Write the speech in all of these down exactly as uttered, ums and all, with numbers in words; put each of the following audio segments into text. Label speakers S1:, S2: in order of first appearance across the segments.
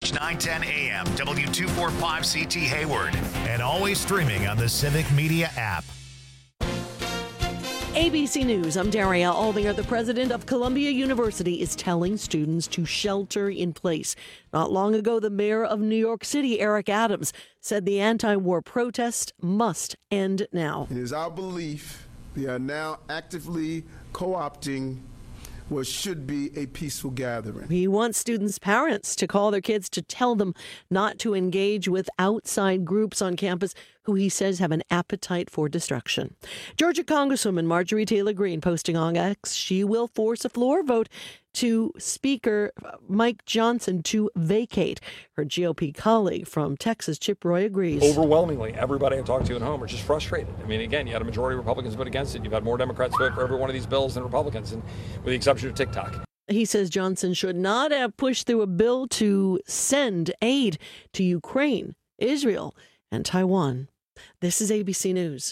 S1: nine ten A M, W two forty-five C T Hayward, and always streaming on the Civic Media app.
S2: A B C News, I'm Daria Aldinger. The president of Columbia University is telling students to shelter in place. Not long ago, the mayor of New York City, Eric Adams, said the anti-war protest must end now.
S3: It is our belief they are now actively co-opting what should be a peaceful gathering.
S2: He wants students' parents to call their kids to tell them not to engage with outside groups on campus who he says have an appetite for destruction. Georgia Congresswoman Marjorie Taylor Greene posting on X she will force a floor vote to Speaker Mike Johnson to vacate. Her G O P colleague from Texas, Chip Roy, agrees.
S4: Overwhelmingly, everybody I talked to at home are just frustrated. I mean, again, you had a majority of Republicans vote against it. You've had more Democrats vote for every one of these bills than Republicans, and with the exception of TikTok.
S2: He says Johnson should not have pushed through a bill to send aid to Ukraine, Israel, and Taiwan. This is A B C News.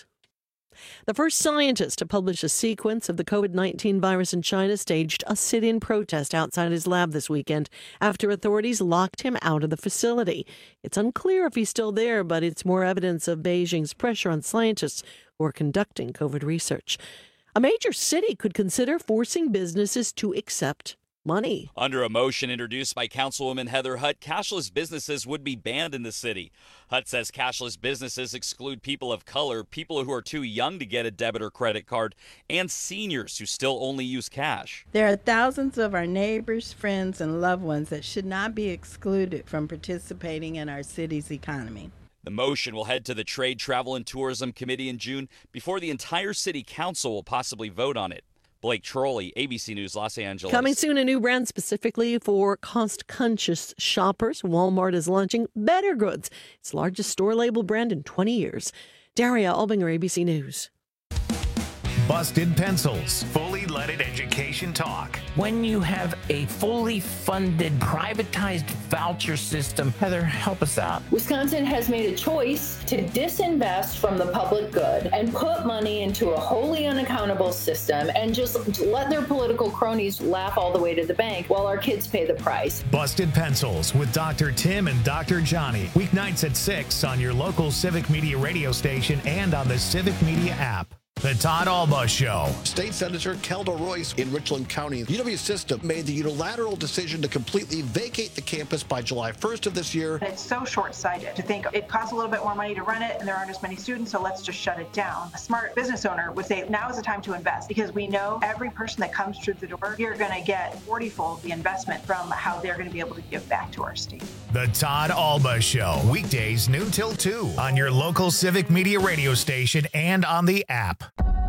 S2: The first scientist to publish a sequence of the COVID nineteen virus in China staged a sit-in protest outside his lab this weekend after authorities locked him out of the facility. It's unclear if he's still there, but it's more evidence of Beijing's pressure on scientists who are conducting COVID research. A major city could consider forcing businesses to accept money.
S5: Under a motion introduced by Councilwoman Heather Hutt, cashless businesses would be banned in the city. Hutt says cashless businesses exclude people of color, people who are too young to get a debit or credit card, and seniors who still only use cash.
S6: There are thousands of our neighbors, friends, and loved ones that should not be excluded from participating in our city's economy.
S5: The motion will head to the Trade, Travel, and Tourism Committee in June before the entire city council will possibly vote on it. Blake Trolley, A B C News, Los Angeles.
S2: Coming soon, a new brand specifically for cost-conscious shoppers. Walmart is launching Better Goods, its largest store-label brand in twenty years. Daria Albinger, A B C News.
S1: Busted Pencils, fully leaded education talk.
S7: When you have a fully funded, privatized voucher system, Heather, help us out.
S8: Wisconsin has made a choice to disinvest from the public good and put money into a wholly unaccountable system and just let their political cronies laugh all the way to the bank while our kids pay the price.
S1: Busted Pencils with Doctor Tim and Doctor Johnny. Weeknights at six on your local Civic Media radio station and on the Civic Media app. The Todd Alba Show.
S9: State Senator Kelda Royce in Richland County. U W System made the unilateral decision to completely vacate the campus by July first of this year.
S10: It's so short-sighted to think it costs a little bit more money to run it and there aren't as many students, so let's just shut it down. A smart business owner would say now is the time to invest because we know every person that comes through the door, you're going to get forty-fold the investment from how they're going to be able to give back to our state.
S1: The Todd Alba Show. Weekdays noon till two on your local Civic Media radio station and on the app.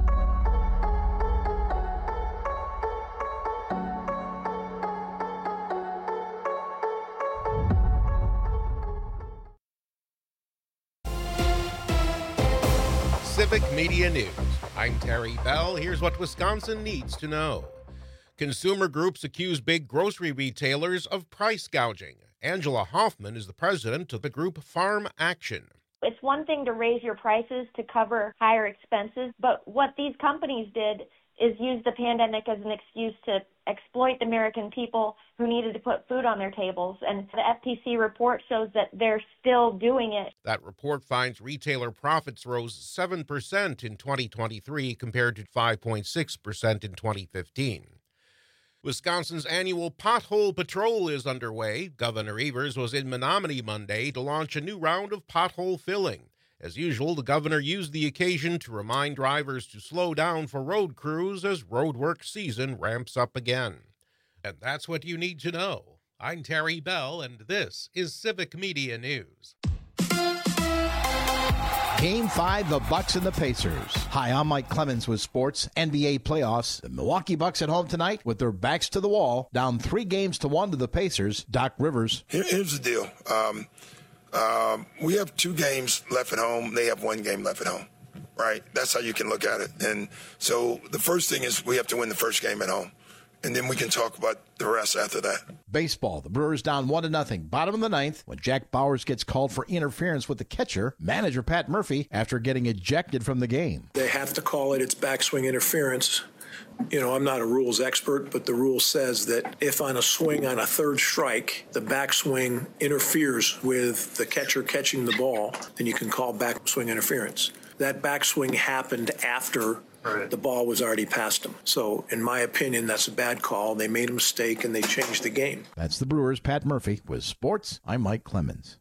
S11: Civic Media News. I'm Terry Bell. Here's what Wisconsin needs to know. Consumer groups accuse big grocery retailers of price gouging. Angela Hoffman is the president of the group Farm Action.
S12: It's one thing to raise your prices to cover higher expenses, but what these companies did is use the pandemic as an excuse to exploit the American people who needed to put food on their tables. And the F T C report shows that they're still doing it.
S11: That report finds retailer profits rose seven percent in twenty twenty-three compared to five point six percent in twenty fifteen. Wisconsin's annual Pothole Patrol is underway. Governor Evers was in Menominee Monday to launch a new round of pothole filling. As usual, the governor used the occasion to remind drivers to slow down for road crews as roadwork season ramps up again. And that's what you need to know. I'm Terry Bell, and this is Civic Media News.
S13: Game five, the Bucks and the Pacers. Hi, I'm Mike Clemens with sports N B A playoffs. The Milwaukee Bucks at home tonight with their backs to the wall, down three games to one to the Pacers. Doc Rivers.
S14: Here, here's the deal. Um, um, we have two games left at home. They have one game left at home, right? That's how you can look at it. And so the first thing is we have to win the first game at home. And then we can talk about the rest after that.
S13: Baseball, the Brewers down one to nothing. Bottom of the ninth, when Jack Bowers gets called for interference with the catcher, manager Pat Murphy, after getting ejected from the game.
S15: They have to call it its backswing interference You know, I'm not a rules expert, but the rule says that if on a swing on a third strike, the backswing interferes with the catcher catching the ball, then you can call backswing interference. That backswing happened after right. the ball was already past him. So, in my opinion, that's a bad call. They made a mistake and they changed the game.
S13: That's the Brewers' Pat Murphy. With sports, I'm Mike Clemens.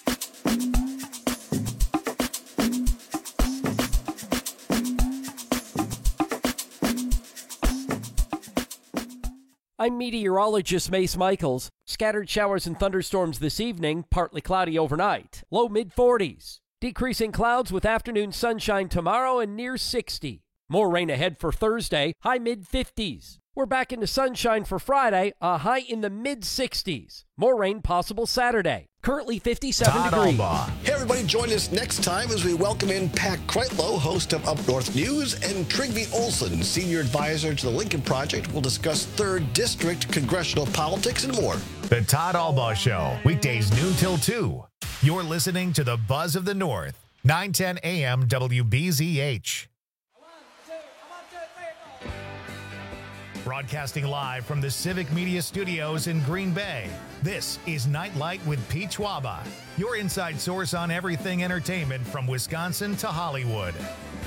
S16: I'm meteorologist Mace Michaels. Scattered showers and thunderstorms this evening, partly cloudy overnight. Low mid forties. Decreasing clouds with afternoon sunshine tomorrow and near sixty. More rain ahead for Thursday, high mid fifties. We're back into sunshine for Friday, a high in the mid sixties. More rain possible Saturday. Currently fifty-seven
S9: Todd
S16: degrees.
S9: Albaugh. Hey, everybody, join us next time as we welcome in Pat Kreitlow, host of Up North News, and Trygve Olsen, senior advisor to the Lincoln Project. We'll discuss third District congressional politics and more.
S1: The Todd Albaugh Show, weekdays noon till two. You're listening to the Buzz of the North, nine ten A M W B Z H. Broadcasting live from the Civic Media Studios in Green Bay, this is Nightlight with Pete Schwaba, your inside source on everything entertainment from Wisconsin to Hollywood.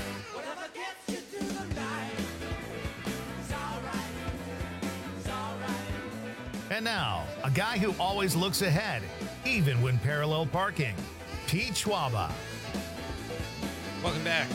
S1: And now, a guy who always looks ahead, even when parallel parking, Pete Schwaba.
S17: Welcome back.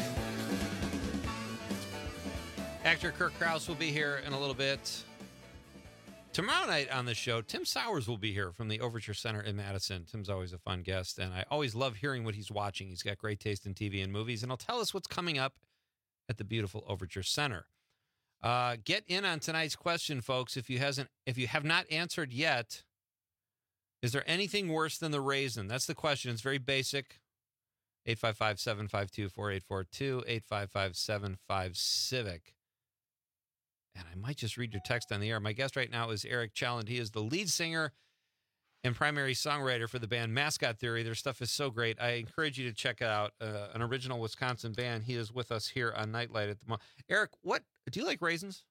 S17: Actor Kirk Krause will be here in a little bit. Tomorrow night on the show, Tim Sowers will be here from the Overture Center in Madison. Tim's always a fun guest, and I always love hearing what he's watching. He's got great taste in T V and movies, and he'll tell us what's coming up at the beautiful Overture Center. Uh, get in on tonight's question, folks. If you hasn't, if you have not answered yet, is there anything worse than the raisin? That's the question. It's very basic. eight five five, seven five two, four eight four two, eight five five, seven five, CIVIC. And I might just read your text on the air. My guest right now is Eric Challand. He is the lead singer and primary songwriter for the band Mascot Theory. Their stuff is so great. I encourage you to check it out. Uh, an original Wisconsin band. He is with us here on Nightlight at the moment. Eric, what do you like raisins?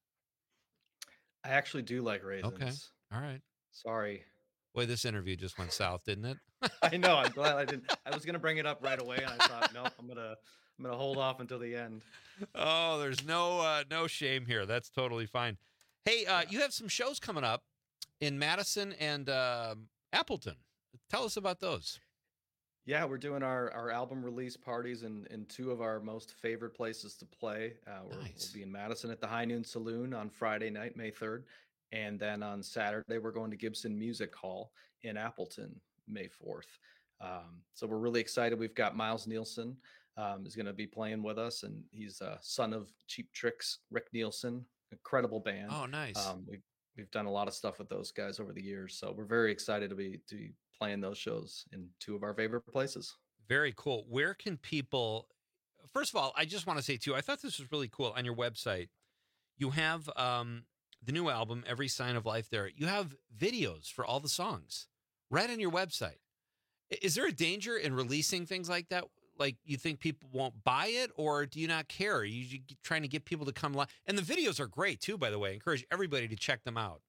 S18: I actually do like raisins.
S17: Okay. All right.
S18: Sorry.
S17: Boy, this interview just went south, didn't it?
S18: I know. I'm glad I didn't. I was going to bring it up right away, and I thought, nope, I'm going to I'm going to hold off until the end.
S17: Oh, there's no uh, no shame here. That's totally fine. Hey, uh, you have some shows coming up in Madison and uh, Appleton. Tell us about those.
S18: Yeah, we're doing our, our album release parties in, in two of our most favorite places to play. Uh, we're, nice. We'll be in Madison at the High Noon Saloon on Friday night, May third. And then on Saturday, we're going to Gibson Music Hall in Appleton, May fourth. Um, so we're really excited. We've got Miles Nielsen um, is going to be playing with us, and he's a son of Cheap Trick's Rick Nielsen. Incredible band.
S17: Oh, nice.
S18: Um, we've we've done a lot of stuff with those guys over the years, so we're very excited to be to be playing those shows in two of our favorite places.
S17: Very cool. Where can people? First of all, I just want to say too, I thought this was really cool. On your website, you have um, the new album, Every Sign of Life. There, you have videos for all the songs right on your website. Is there a danger in releasing things like that? Like, you think people won't buy it, or do you not care? Are you trying to get people to come live? And the videos are great too, by the way. I encourage everybody to check them out.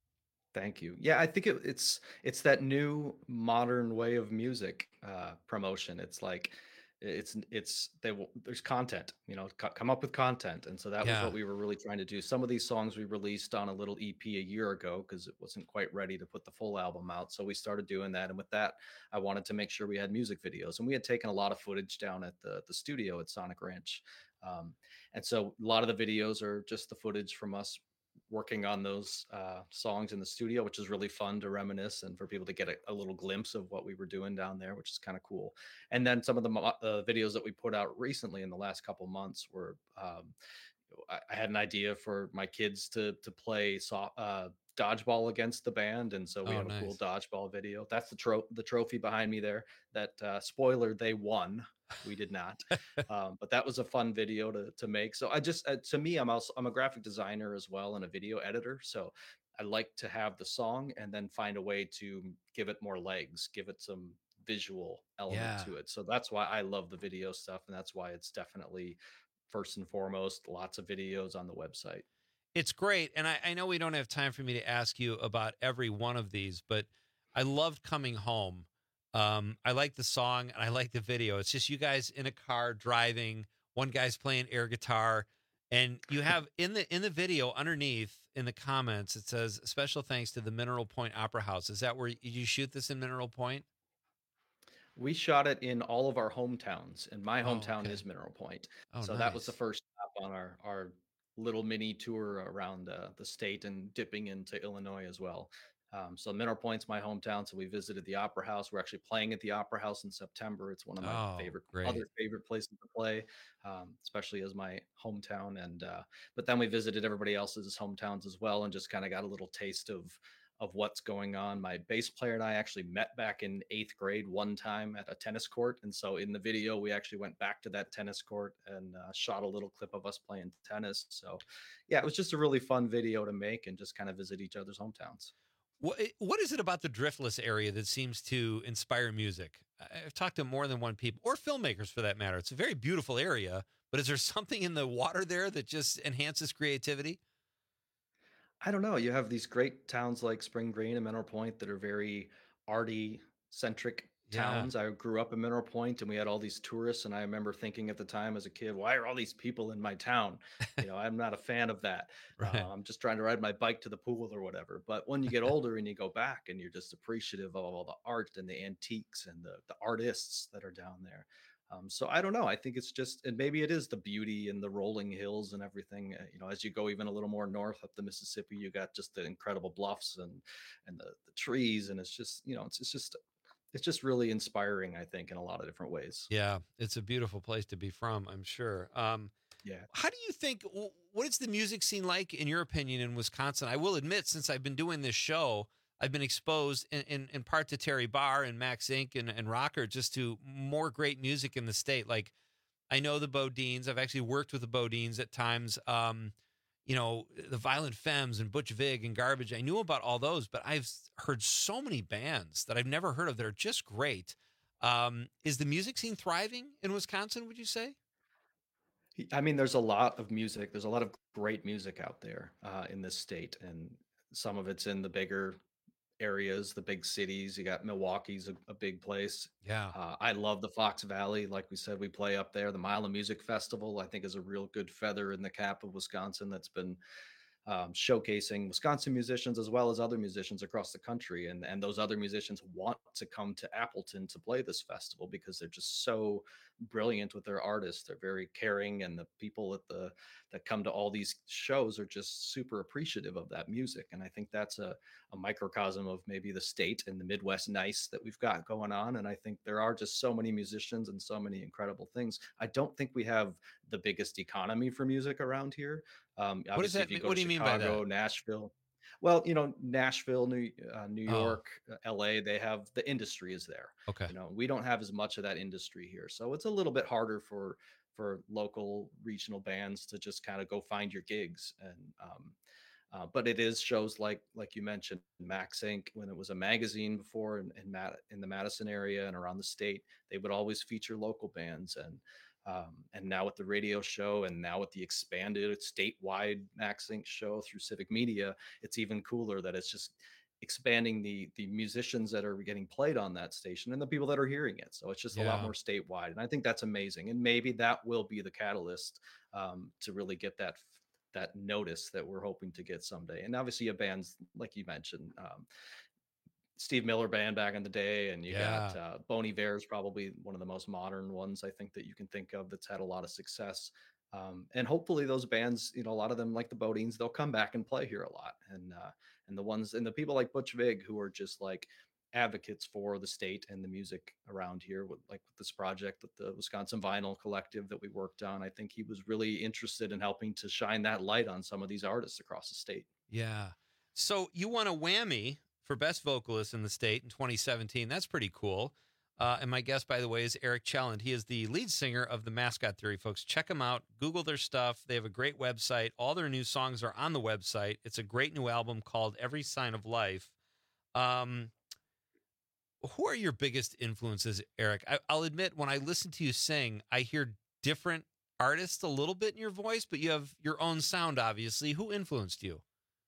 S18: Thank you. Yeah, I think it, it's it's that new modern way of music uh, promotion. It's like it's it's they will, there's content, you know, co- come up with content, and so that
S17: Yeah.
S18: was what we were really trying to do. Some of these songs we released on a little E P a year ago because it wasn't quite ready to put the full album out. So we started doing that, and with that, I wanted to make sure we had music videos, and we had taken a lot of footage down at the the studio at Sonic Ranch, um, and so a lot of the videos are just the footage from us working on those uh, songs in the studio, which is really fun to reminisce and for people to get a, a little glimpse of what we were doing down there, which is kind of cool. And then some of the uh, videos that we put out recently in the last couple months were, um, I, I had an idea for my kids to to play so, uh, dodgeball against the band, and so we
S17: Oh,
S18: have
S17: nice.
S18: a cool dodgeball video. That's the tro- the trophy behind me there. That uh, spoiler, they won. We did not, um, but that was a fun video to to make. So I just, uh, to me, I'm also I'm a graphic designer as well and a video editor. So I like to have the song and then find a way to give it more legs, give it some visual element
S17: Yeah.
S18: to it. So that's why I love the video stuff, and that's why it's definitely first and foremost lots of videos on the website.
S17: It's great. And I, I know we don't have time for me to ask you about every one of these, but I loved Coming Home. Um, I like the song and I like the video. It's just you guys in a car driving, one guy's playing air guitar, and you have in the in the video underneath in the comments, it says special thanks to the Mineral Point Opera House. Is that where you shoot this in Mineral Point?
S18: We shot it in all of our hometowns, and my
S17: Oh,
S18: hometown
S17: okay.
S18: is Mineral Point.
S17: Oh,
S18: So that was the
S17: nice.
S18: first stop on our our little mini tour around uh, the state and dipping into Illinois as well. Um, so Mineral Point's my hometown. So we visited the Opera House. We're actually playing at the Opera House in September. It's one of my
S17: Oh,
S18: favorite,
S17: great.
S18: other favorite places to play, um, especially as my hometown. And uh, but then we visited everybody else's hometowns as well, and just kind of got a little taste of of what's going on. My bass player and I actually met back in eighth grade one time at a tennis court. And so in the video, we actually went back to that tennis court and uh, shot a little clip of us playing tennis. So yeah, it was just a really fun video to make and just kind of visit each other's hometowns.
S17: What what is it about the Driftless area that seems to inspire music? I- I've talked to more than one people, or filmmakers for that matter. It's a very beautiful area, but is there something in the water there that just enhances creativity?
S18: I don't know. You have these great towns like Spring Green and Mineral Point that are very arty centric
S17: Yeah.
S18: towns. I grew up in Mineral Point and we had all these tourists. And I remember thinking at the time as a kid, why are all these people in my town? You know, I'm not a fan of that.
S17: Right.
S18: Uh, I'm just trying to ride my bike to the pool or whatever. But when you get older and you go back and you're just appreciative of all the art and the antiques and the, the artists that are down there. Um, so I don't know. I think it's just, and maybe it is the beauty and the rolling hills and everything. Uh, you know, as you go even a little more north up the Mississippi, you got just the incredible bluffs and and the, the trees, and it's just, you know, it's it's just it's just really inspiring. I think in a lot of different ways.
S17: Yeah, it's a beautiful place to be from, I'm sure. Um,
S18: Yeah.
S17: how do you think, wh- what is the music scene like, in your opinion, in Wisconsin? I will admit, since I've been doing this show, I've been exposed in, in, in part to Terry Barr and Max Inc and, and Rocker, just to more great music in the state. Like, I know the Bodines. I've actually worked with the Bodines at times. Um, you know, the Violent Femmes and Butch Vig and Garbage. I knew about all those, but I've heard so many bands that I've never heard of that are just great. Um, is the music scene thriving in Wisconsin, would you say?
S18: I mean, there's a lot of music. There's a lot of great music out there uh, in this state, and some of it's in the bigger areas, the big cities. You got Milwaukee's a, a big place.
S17: Yeah.
S18: Uh, I love the Fox Valley. Like we said, we play up there. The Mile of Music Festival, I think, is a real good feather in the cap of Wisconsin that's been um, showcasing Wisconsin musicians as well as other musicians across the country. And, and those other musicians want to come to Appleton to play this festival because they're just so brilliant with their artists. They're very caring, and the people at the that come to all these shows are just super appreciative of that music. And I think that's a, a microcosm of maybe the state and the Midwest nice that we've got going on. And I think there are just so many musicians and so many incredible things. I don't think we have the biggest economy for music around here. Um,
S17: What does
S18: obviously,
S17: that
S18: if you
S17: mean?
S18: go
S17: What
S18: to
S17: do you mean by
S18: Chicago,
S17: that?
S18: Nashville. Well, you know, Nashville, New uh, New
S17: Oh.
S18: York, uh, L A, they have the industry is there.
S17: Okay.
S18: You know, we don't have as much of that industry here, so it's a little bit harder for for local regional bands to just kind of go find your gigs. And um, uh, but it is shows like like you mentioned, Max Inc. When it was a magazine before in in, Mad- in the Madison area and around the state, they would always feature local bands. And um, and now with the radio show, and now with the expanded statewide Max Inc show through Civic Media, it's even cooler that it's just expanding the the musicians that are getting played on that station and the people that are hearing it. So it's just a lot
S17: Yeah.
S18: more statewide, and I think that's amazing. And maybe that will be the catalyst um, to really get that that notice that we're hoping to get someday. And obviously, you have bands like you mentioned. Um, Steve Miller Band back in the day, and you got
S17: Yeah.
S18: uh, Bon Iver is probably one of the most modern ones I think that you can think of that's had a lot of success. Um, and hopefully those bands, you know, a lot of them like the Bodines, they'll come back and play here a lot. And uh, and the ones and the people like Butch Vig who are just like advocates for the state and the music around here, with like with this project with the Wisconsin Vinyl Collective that we worked on. I think he was really interested in helping to shine that light on some of these artists across the state.
S17: Yeah. So you won a whammy for Best Vocalist in the state in twenty seventeen. That's pretty cool. Uh, and my guest, by the way, is Eric Chelland. He is the lead singer of the Mascot Theory, folks. Check them out. Google their stuff. They have a great website. All their new songs are on the website. It's a great new album called Every Sign of Life. Um, who are your biggest influences, Eric? I, I'll admit, when I listen to you sing, I hear different artist a little bit in your voice, but you have your own sound, obviously. Who influenced you?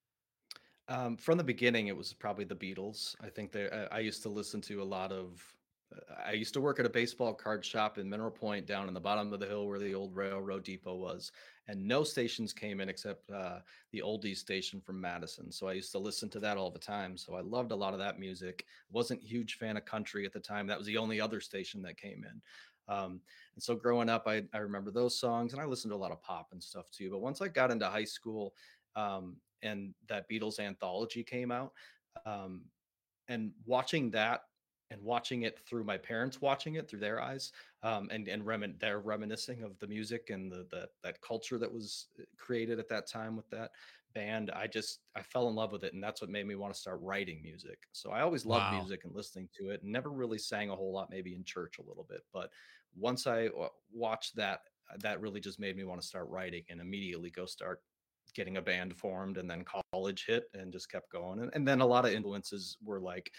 S18: Um, from the beginning, it was probably the Beatles. I think they, I I used to listen to a lot of. I used to work at a baseball card shop in Mineral Point, down in the bottom of the hill where the old railroad depot was, and no stations came in except uh, the oldies station from Madison. So I used to listen to that all the time. So I loved a lot of that music. Wasn't a huge fan of country at the time. That was the only other station that came in. Um, and so growing up, I, I remember those songs, and I listened to a lot of pop and stuff too. But once I got into high school, um, and that Beatles anthology came out, um, and watching that and watching it through my parents, watching it through their eyes, um, and and remin- they're reminiscing of the music and the, the that culture that was created at that time with that band. I just I fell in love with it, and that's what made me want to start writing music. So I always loved
S17: Wow.
S18: music and listening to it, and never really sang a whole lot, maybe in church a little bit. But once I w- watched that, that really just made me want to start writing, and immediately go start getting a band formed. And then college hit and just kept going. And, and then a lot of influences were like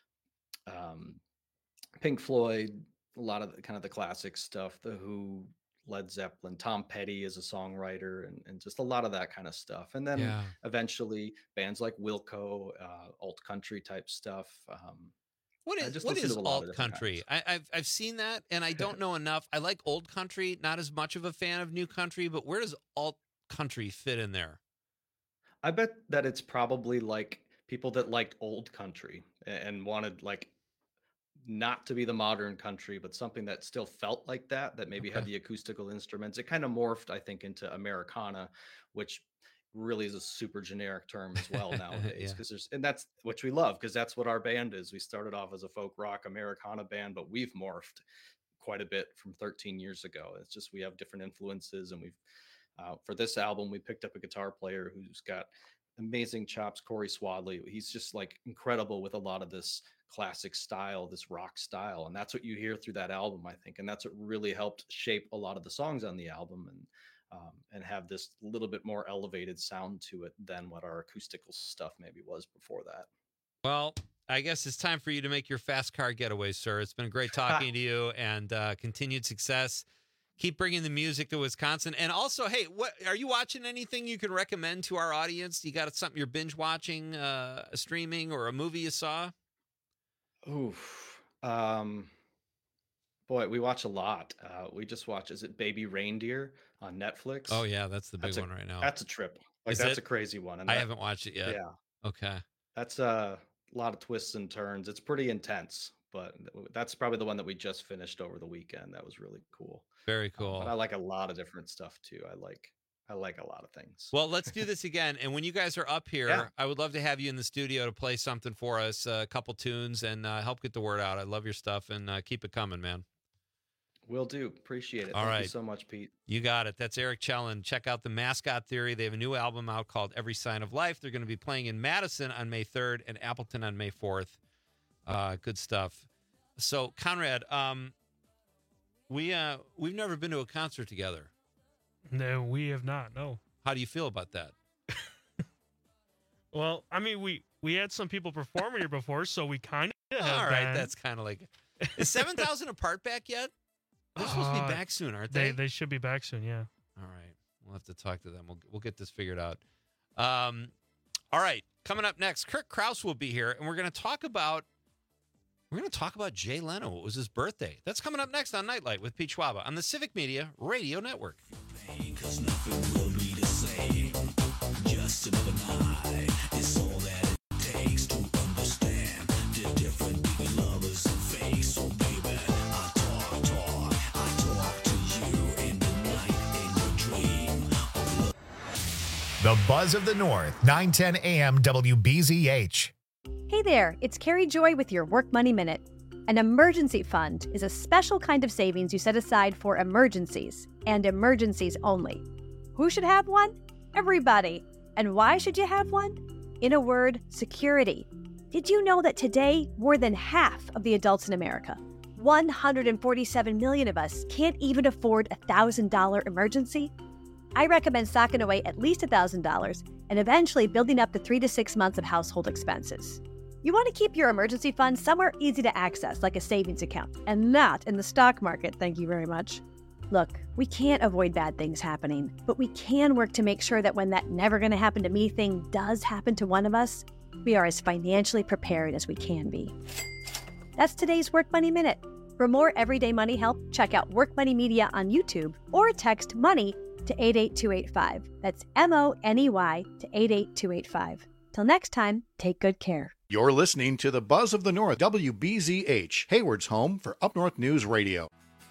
S18: um, Pink Floyd, a lot of the, kind of the classic stuff, The Who, Led Zeppelin, Tom Petty is a songwriter, and, and just a lot of that kind of stuff. And then
S17: Yeah.
S18: eventually bands like Wilco, uh, alt country type stuff. Um,
S17: What
S18: I
S17: is
S18: just
S17: what
S18: listen
S17: is
S18: to a lot of
S17: alt
S18: different
S17: country? I, I've I've seen that, and I don't know enough. I like old country, not as much of a fan of new country. But where does alt country fit in there?
S18: I bet that it's probably like people that liked old country a- and wanted like not to be the modern country, but something that still felt like that, that maybe had
S17: Okay.
S18: the acoustical instruments. It kind of morphed, I think, into Americana, which really is a super generic term as well nowadays.
S17: Yeah.
S18: Because there's, and that's which we love, because that's what our band is. We started off as a folk rock Americana band, but we've morphed quite a bit from thirteen years ago. It's just we have different influences, and we've uh, for this album we picked up a guitar player who's got amazing chops, Corey Swadley. He's just like incredible with a lot of this classic style, this rock style, and that's what you hear through that album, I think. And that's what really helped shape a lot of the songs on the album, and um, and have this little bit more elevated sound to it than what our acoustical stuff maybe was before that.
S17: Well, I guess it's time for you to make your fast car getaway, sir. It's been great talking to you, and uh, continued success. Keep bringing the music to Wisconsin. And also, hey, what are you watching? Anything you can recommend to our audience? You got something you're binge watching, uh, streaming, or a movie you saw?
S18: Oof. Um, boy, we watch a lot. Uh, we just watch, is it Baby Reindeer on Netflix?
S17: Oh yeah, that's the big
S18: That's a-
S17: one right now.
S18: That's a trip. Like
S17: Is
S18: that's
S17: it?
S18: a crazy one. And
S17: I
S18: that-
S17: haven't watched it yet.
S18: Yeah.
S17: Okay.
S18: That's a lot of twists and turns. It's pretty intense, but that's probably the one that we just finished over the weekend. That was really cool.
S17: Very
S18: Um,
S17: cool.
S18: but I like a lot of different stuff too. I like I like a lot of things.
S17: Well, let's do this again. And when you guys are up here,
S18: Yeah.
S17: I would love to have you in the studio to play something for us, uh, a couple tunes, and uh, help get the word out. I love your stuff, and uh, keep it coming, man.
S18: Will do. Appreciate it.
S17: All
S18: Thank
S17: right.
S18: you so much, Pete.
S17: You got it. That's Eric Chellan. Check out the Mascot Theory. They have a new album out called Every Sign of Life. They're going to be playing in Madison on May third and Appleton on May fourth. Uh, good stuff. So, Conrad, um, we uh, we've never been to a concert together.
S19: No, we have not. No.
S17: How do you feel about that?
S19: Well, I mean, we we had some people perform here before, so we kind of have
S17: All right,
S19: been.
S17: that's kind of like. Is seven thousand Apart back yet? They're supposed to
S19: Uh,
S17: be back soon, aren't
S19: They
S17: they?
S19: they should be back soon. Yeah.
S17: All right. We'll have to talk to them. We'll, we'll get this figured out. Um, all right. Coming up next, Kirk Krause will be here, and we're going to talk about we're going to talk about Jay Leno. It was his birthday. That's coming up next on Nightlight with Pete Schwaba on the Civic Media Radio Network.
S20: Cause nothing will be the same. Just another night. It's all that it takes to understand the different big lovers and fakes. So baby, I talk, talk, I talk to you in the night, in your dream of love.
S1: The Buzz of the North, nine ten A M W B Z H.
S21: Hey there, it's Carrie Joy with your Work Money Minute. An emergency fund is a special kind of savings you set aside for emergencies, and emergencies only. Who should have one? Everybody. And why should you have one? In a word, security. Did you know that today, more than half of the adults in America, one hundred forty-seven million of us, can't even afford a one thousand dollars emergency? I recommend stocking away at least one thousand dollars and eventually building up to three to six months of household expenses. You want to keep your emergency fund somewhere easy to access, like a savings account, and not in the stock market, thank you very much. Look, we can't avoid bad things happening, but we can work to make sure that when that never going to happen to me thing does happen to one of us, we are as financially prepared as we can be. That's today's Work Money Minute. For more everyday money help, check out Work Money Media on YouTube or text MONEY to eight eight two eight five. That's M O N E Y to eight eight two eight five. Till next time, take good care.
S3: You're listening to the Buzz of the North, W B Z H, Hayward's home for Up North News Radio.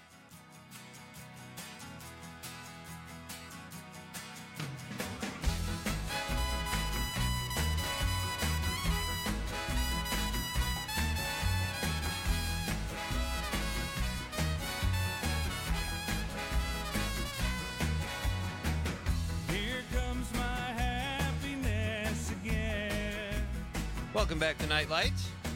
S17: Welcome back to Nightlight.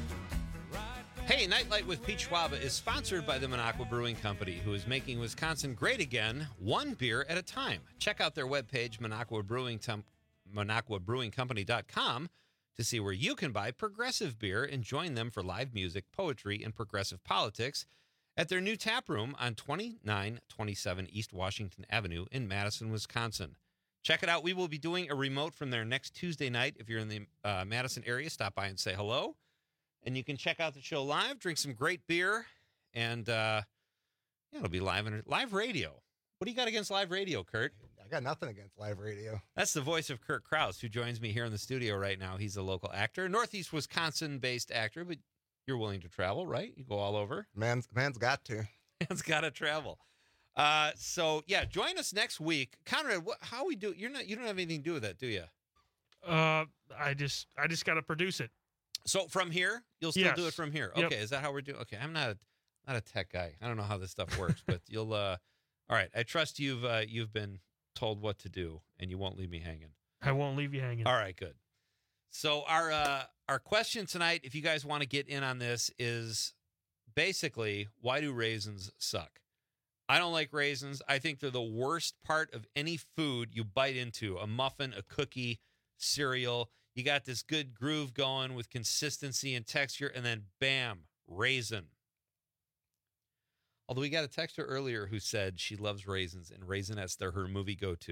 S17: Hey, Nightlight with Pete Schwaba is sponsored by the Minocqua Brewing Company, who is making Wisconsin great again, one beer at a time. Check out their webpage, Minocqua Brewing Tum- Minocqua Brewing Company dot com, to see where you can buy progressive beer and join them for live music, poetry, and progressive politics at their new tap room on twenty-nine twenty-seven East Washington Avenue in Madison, Wisconsin. Check it out. We will be doing a remote from there next Tuesday night. If you're in the uh, Madison area, stop by and say hello. And you can check out the show live, drink some great beer, and uh, yeah, it'll be live in live radio. What do you got against live radio, Kurt?
S22: I got nothing against live radio.
S17: That's the voice of Kurt Krause, who joins me here in the studio right now. He's a local actor, Northeast Wisconsin-based actor, but you're willing to travel, right? You go all over.
S22: Man's man's got to.
S17: Man's got to travel. Uh, so yeah, join us next week, Conrad. What, how we do? You're not. You don't have anything to do with that, do you?
S19: Uh, I just, I just got to produce it.
S17: So from here, you'll still
S19: Yes.
S17: do it from here.
S19: Yep.
S17: Okay, is that how we're doing? Okay, I'm not a, not a tech guy. I don't know how this stuff works, but you'll. Uh, all right, I trust you've uh, you've been told what to do, and you won't leave me hanging.
S19: I won't leave you hanging.
S17: All right, good. So our uh, our question tonight, if you guys want to get in on this, is basically, why do raisins suck? I don't like raisins. I think they're the worst part of any food you bite into. A muffin, a cookie, cereal. You got this good groove going with consistency and texture, and then bam, raisin. Although we got a texter earlier who said she loves raisins, and Raisinets, they're her movie go-to.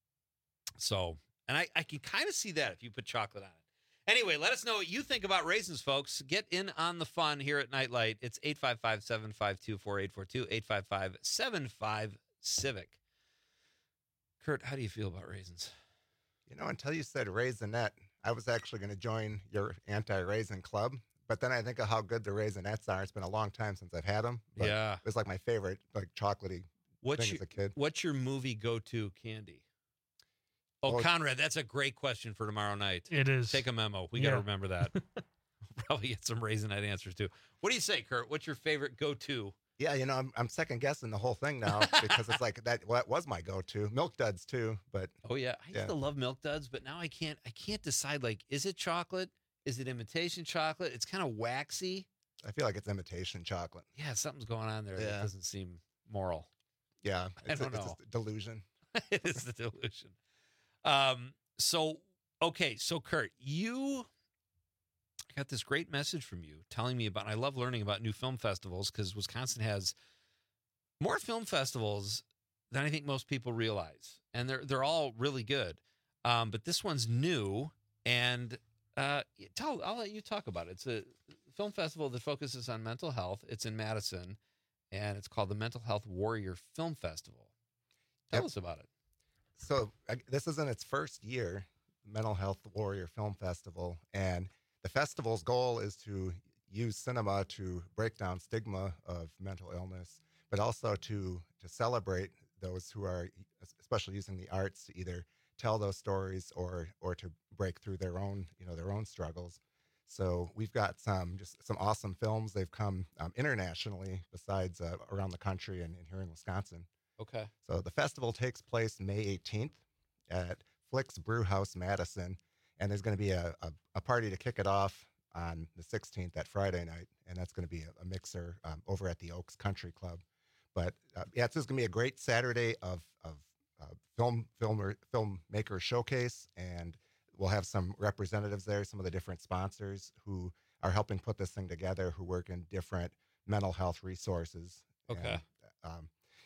S17: So, and I, I can kind of see that if you put chocolate on it. Anyway, let us know what you think about raisins, folks. Get in on the fun here at Nightlight. It's eight five five, seven five two, four eight four two, eight five five, seven five, Civic. Kurt, how do you feel about raisins?
S22: You know, until you said Raisinette, I was actually going to join your anti-raisin club. But then I think of how good the Raisinets are. It's been a long time since I've had them. But
S17: Yeah.
S22: It was like my favorite, like chocolatey
S17: What's
S22: thing
S17: your,
S22: as a kid.
S17: What's your movie go-to candy? Oh,
S22: Well-
S17: Conrad, that's a great question for tomorrow night.
S19: It is.
S17: Take a memo. We got to
S19: Yeah.
S17: remember that. We'll probably get some Raisinette answers, too. What do you say, Kurt? What's your favorite go-to?
S22: Yeah, you know, I'm, I'm second guessing the whole thing now because it's like that. Well, that was my go-to. Milk Duds too, but
S17: Oh yeah, I used
S22: Yeah.
S17: to love Milk Duds, but now I can't. I can't decide. Like, is it chocolate? Is it imitation chocolate? It's kind of waxy.
S22: I feel like it's imitation chocolate.
S17: Yeah, something's going on there that
S22: Yeah.
S17: doesn't seem moral.
S22: Yeah,
S17: I
S22: it's,
S17: don't
S22: a, it's
S17: know.
S22: a delusion.
S17: It is the delusion. Um. So okay. So Kurt, you got this great message from you telling me about. And I love learning about new film festivals because Wisconsin has more film festivals than I think most people realize, and they're they're all really good. Um, but this one's new, and uh, tell I'll let you talk about it. It's a film festival that focuses on mental health. It's in Madison, and it's called the Mental Health Warrior Film Festival. Tell
S22: Yep.
S17: us about it.
S22: So I, this is in its first year, Mental Health Warrior Film Festival, and the festival's goal is to use cinema to break down stigma of mental illness, but also to to celebrate those who are, especially using the arts, to either tell those stories or or to break through their own you know their own struggles. So we've got some just some awesome films. They've come um, internationally, besides uh, around the country and, and here in Wisconsin.
S17: Okay.
S22: So the festival takes place May eighteenth at Flicks Brew House, Madison, and there's going to be a, a, a party to kick it off on the sixteenth, that Friday night, and that's going to be a, a mixer um, over at the Oaks Country Club. But uh, yeah, it's just going to be a great Saturday of of uh, film filmer filmmaker showcase, and we'll have some representatives there, some of the different sponsors who are helping put this thing together, who work in different mental health resources.
S17: Okay.
S22: And, um,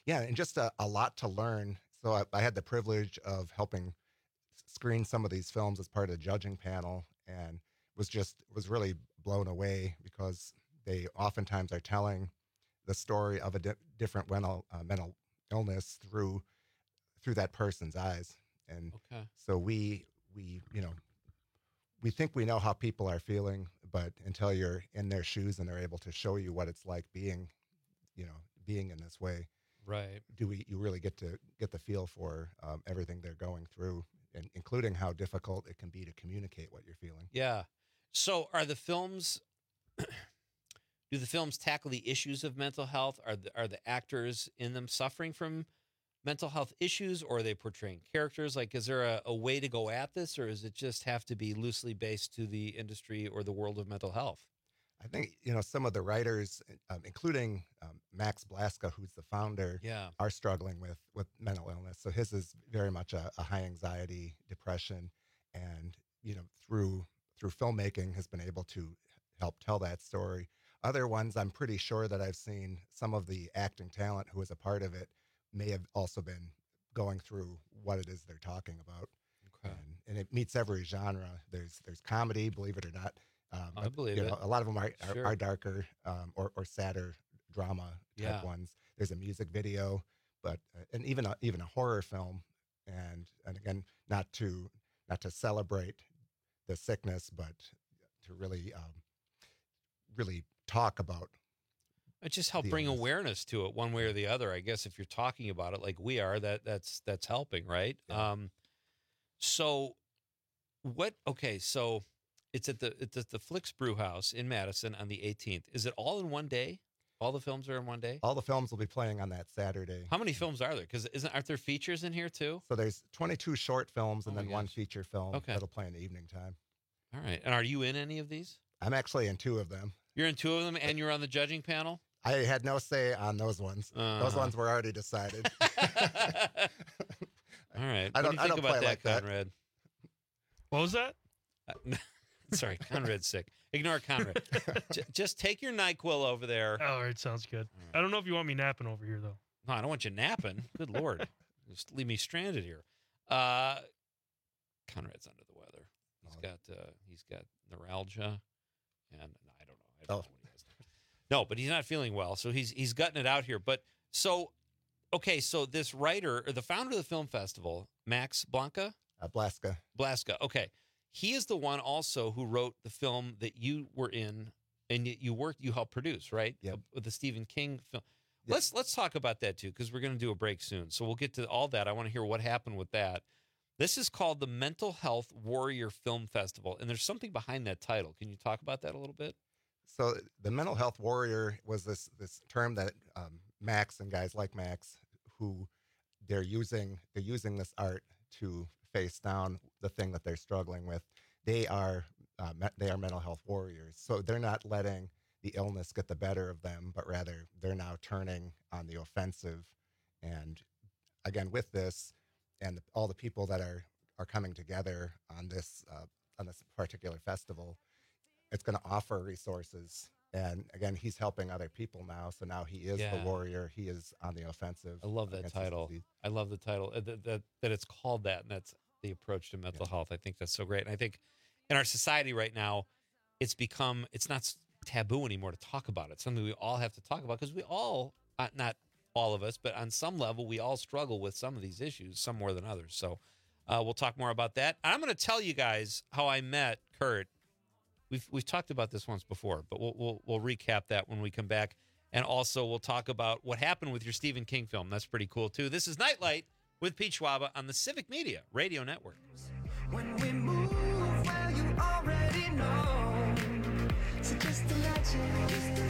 S22: Yeah, and just a, a lot to learn. So I, I had the privilege of helping screen some of these films as part of the judging panel, and was just was really blown away because they oftentimes are telling the story of a di- different mental uh, mental illness through through that person's eyes. And
S17: okay.
S22: so we we you know we think we know how people are feeling, but until you're in their shoes and they're able to show you what it's like being, you know, being in this way,
S17: right?
S22: Do we you really get to get the feel for um, everything they're going through, and including how difficult it can be to communicate what you're feeling.
S17: Yeah. So are the films? Do the films tackle the issues of mental health? Are the, are the actors in them suffering from mental health issues, or are they portraying characters? Like, is there a, a way to go at this, or does it just have to be loosely based to the industry or the world of mental health?
S22: I think, you know, some of the writers, um, including um, Max Blaska, who's the founder,
S17: yeah.
S22: are struggling with, with mental illness. So his is very much a, a high anxiety, depression, and, you know, through through filmmaking has been able to help tell that story. Other ones, I'm pretty sure that I've seen some of the acting talent who was a part of it may have also been going through what it is they're talking about.
S17: Okay.
S22: And, and it meets every genre. There's there's comedy, believe it or not. Um,
S17: I
S22: but,
S17: believe
S22: you
S17: it.
S22: know, a lot of them are, are,
S17: Sure.
S22: are darker um, or, or sadder drama type
S17: Yeah.
S22: ones. There's a music video, but uh, and even a, even a horror film. And and again, not to not to celebrate the sickness, but to really um, really talk about.
S17: It just help
S22: the
S17: bring
S22: illness.
S17: awareness to it one way or the other. I guess if you're talking about it like we are, that that's that's helping, right?
S22: Yeah.
S17: Um, so what? Okay, so it's at the it's at the Flix Brew House in Madison on the eighteenth. Is it all in one day? All the films are in one day.
S22: All the films will be playing on that Saturday.
S17: How many films are there? Because isn't aren't there features in here too?
S22: So there's twenty-two short films and
S17: Oh my
S22: then one
S17: gosh.
S22: feature film
S17: Okay.
S22: that'll play in the evening time.
S17: All right. And are you in any of these?
S22: I'm actually in two of them.
S17: You're in two of them, and you're on the judging panel.
S22: I had no say on those ones. Those
S17: Uh-huh.
S22: ones were already decided.
S17: All right.
S22: I
S17: What
S22: don't-
S17: do you
S22: I
S17: think
S22: don't
S17: about
S22: play
S17: that,
S22: like that.
S17: Conrad?
S19: What was that?
S17: Uh, sorry, Conrad's sick. Ignore Conrad. J- just take your NyQuil over there.
S19: Oh, all right, sounds good. I don't know if you want me napping over here though.
S17: No, I don't want you napping. Good Lord. Just leave me stranded here. Uh, Conrad's under the weather. He's got uh, he's got neuralgia, and I don't know. I don't
S22: Oh.
S17: know what he has. No, but he's not feeling well, so he's he's gutting it out here. But so, okay, so this writer, or the founder of the film festival, Max Blanca,
S22: Uh, Blaska.
S17: Blaska. Okay, he is the one also who wrote the film that you were in, and you, you worked, you helped produce, right?
S22: Yep.
S17: With the Stephen King film.
S22: Yep.
S17: Let's let's talk about that too, because we're going to do a break soon. So we'll get to all that. I want to hear what happened with that. This is called the Mental Health Warrior Film Festival, and there's something behind that title. Can you talk about that a little bit?
S22: So the mental health warrior was this this term that um, Max and guys like Max, who they're using they're using this art to face down the thing that they're struggling with. They are uh, me- they are mental health warriors. So they're not letting the illness get the better of them, but rather they're now turning on the offensive. And again, with this and all the people that are are coming together on this uh, on this particular festival, it's going to offer resources. And again, he's helping other people now. So now he is
S17: Yeah.
S22: the warrior. He is on the offensive.
S17: I love that
S22: against this
S17: title.
S22: disease.
S17: I love the title uh, that, that that it's called that, and that's the approach to mental health. I think that's so great, and I think in our society right now, it's become it's not s- taboo anymore to talk about it. Something we all have to talk about because we all, uh, not all of us, but on some level, we all struggle with some of these issues, some more than others. So uh, we'll talk more about that. I'm going to tell you guys how I met Kurt. We've we've talked about this once before, but we'll we'll, we'll recap that when we come back. And also, we'll talk about what happened with your Stephen King film. That's pretty cool, too. This is Nightlight with Pete Schwaba on the Civic Media Radio Network.
S20: When we move, well, you already know. So just imagine.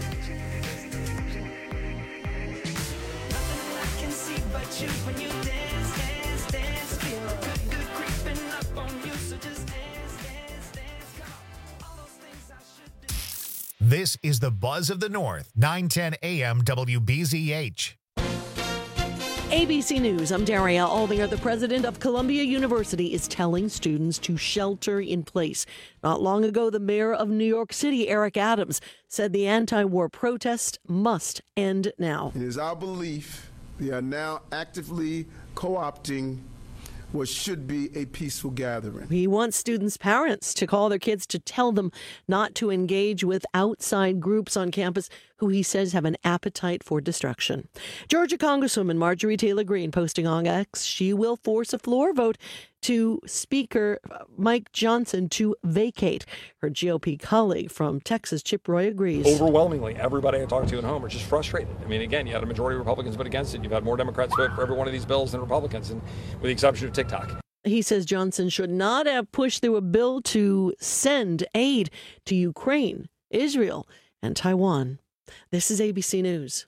S20: Nothing I can see but you when you dance, dance, dance. Feel good, good creeping up on you. So just dance, dance, dance. Come on. All those things I should do.
S1: This is the Buzz of the North, nine ten A M W B Z H.
S2: A B C News, I'm Daria Aldinger. The president of Columbia University is telling students to shelter in place. Not long ago, the mayor of New York City, Eric Adams, said the anti-war protest must end now.
S4: It is our belief They are now actively co-opting what should be a peaceful gathering.
S2: He wants students' parents to call their kids to tell them not to engage with outside groups on campus who he says have an appetite for destruction. Georgia Congresswoman Marjorie Taylor Greene posting on X, she will force a floor vote to Speaker Mike Johnson to vacate. Her G O P colleague from Texas, Chip Roy, agrees.
S6: Overwhelmingly, everybody I talked to at home are just frustrated. I mean, again, you had a majority of Republicans vote against it. You've had more Democrats vote for every one of these bills than Republicans, and with the exception of TikTok.
S2: He says Johnson should not have pushed through a bill to send aid to Ukraine, Israel, and Taiwan. This is A B C News.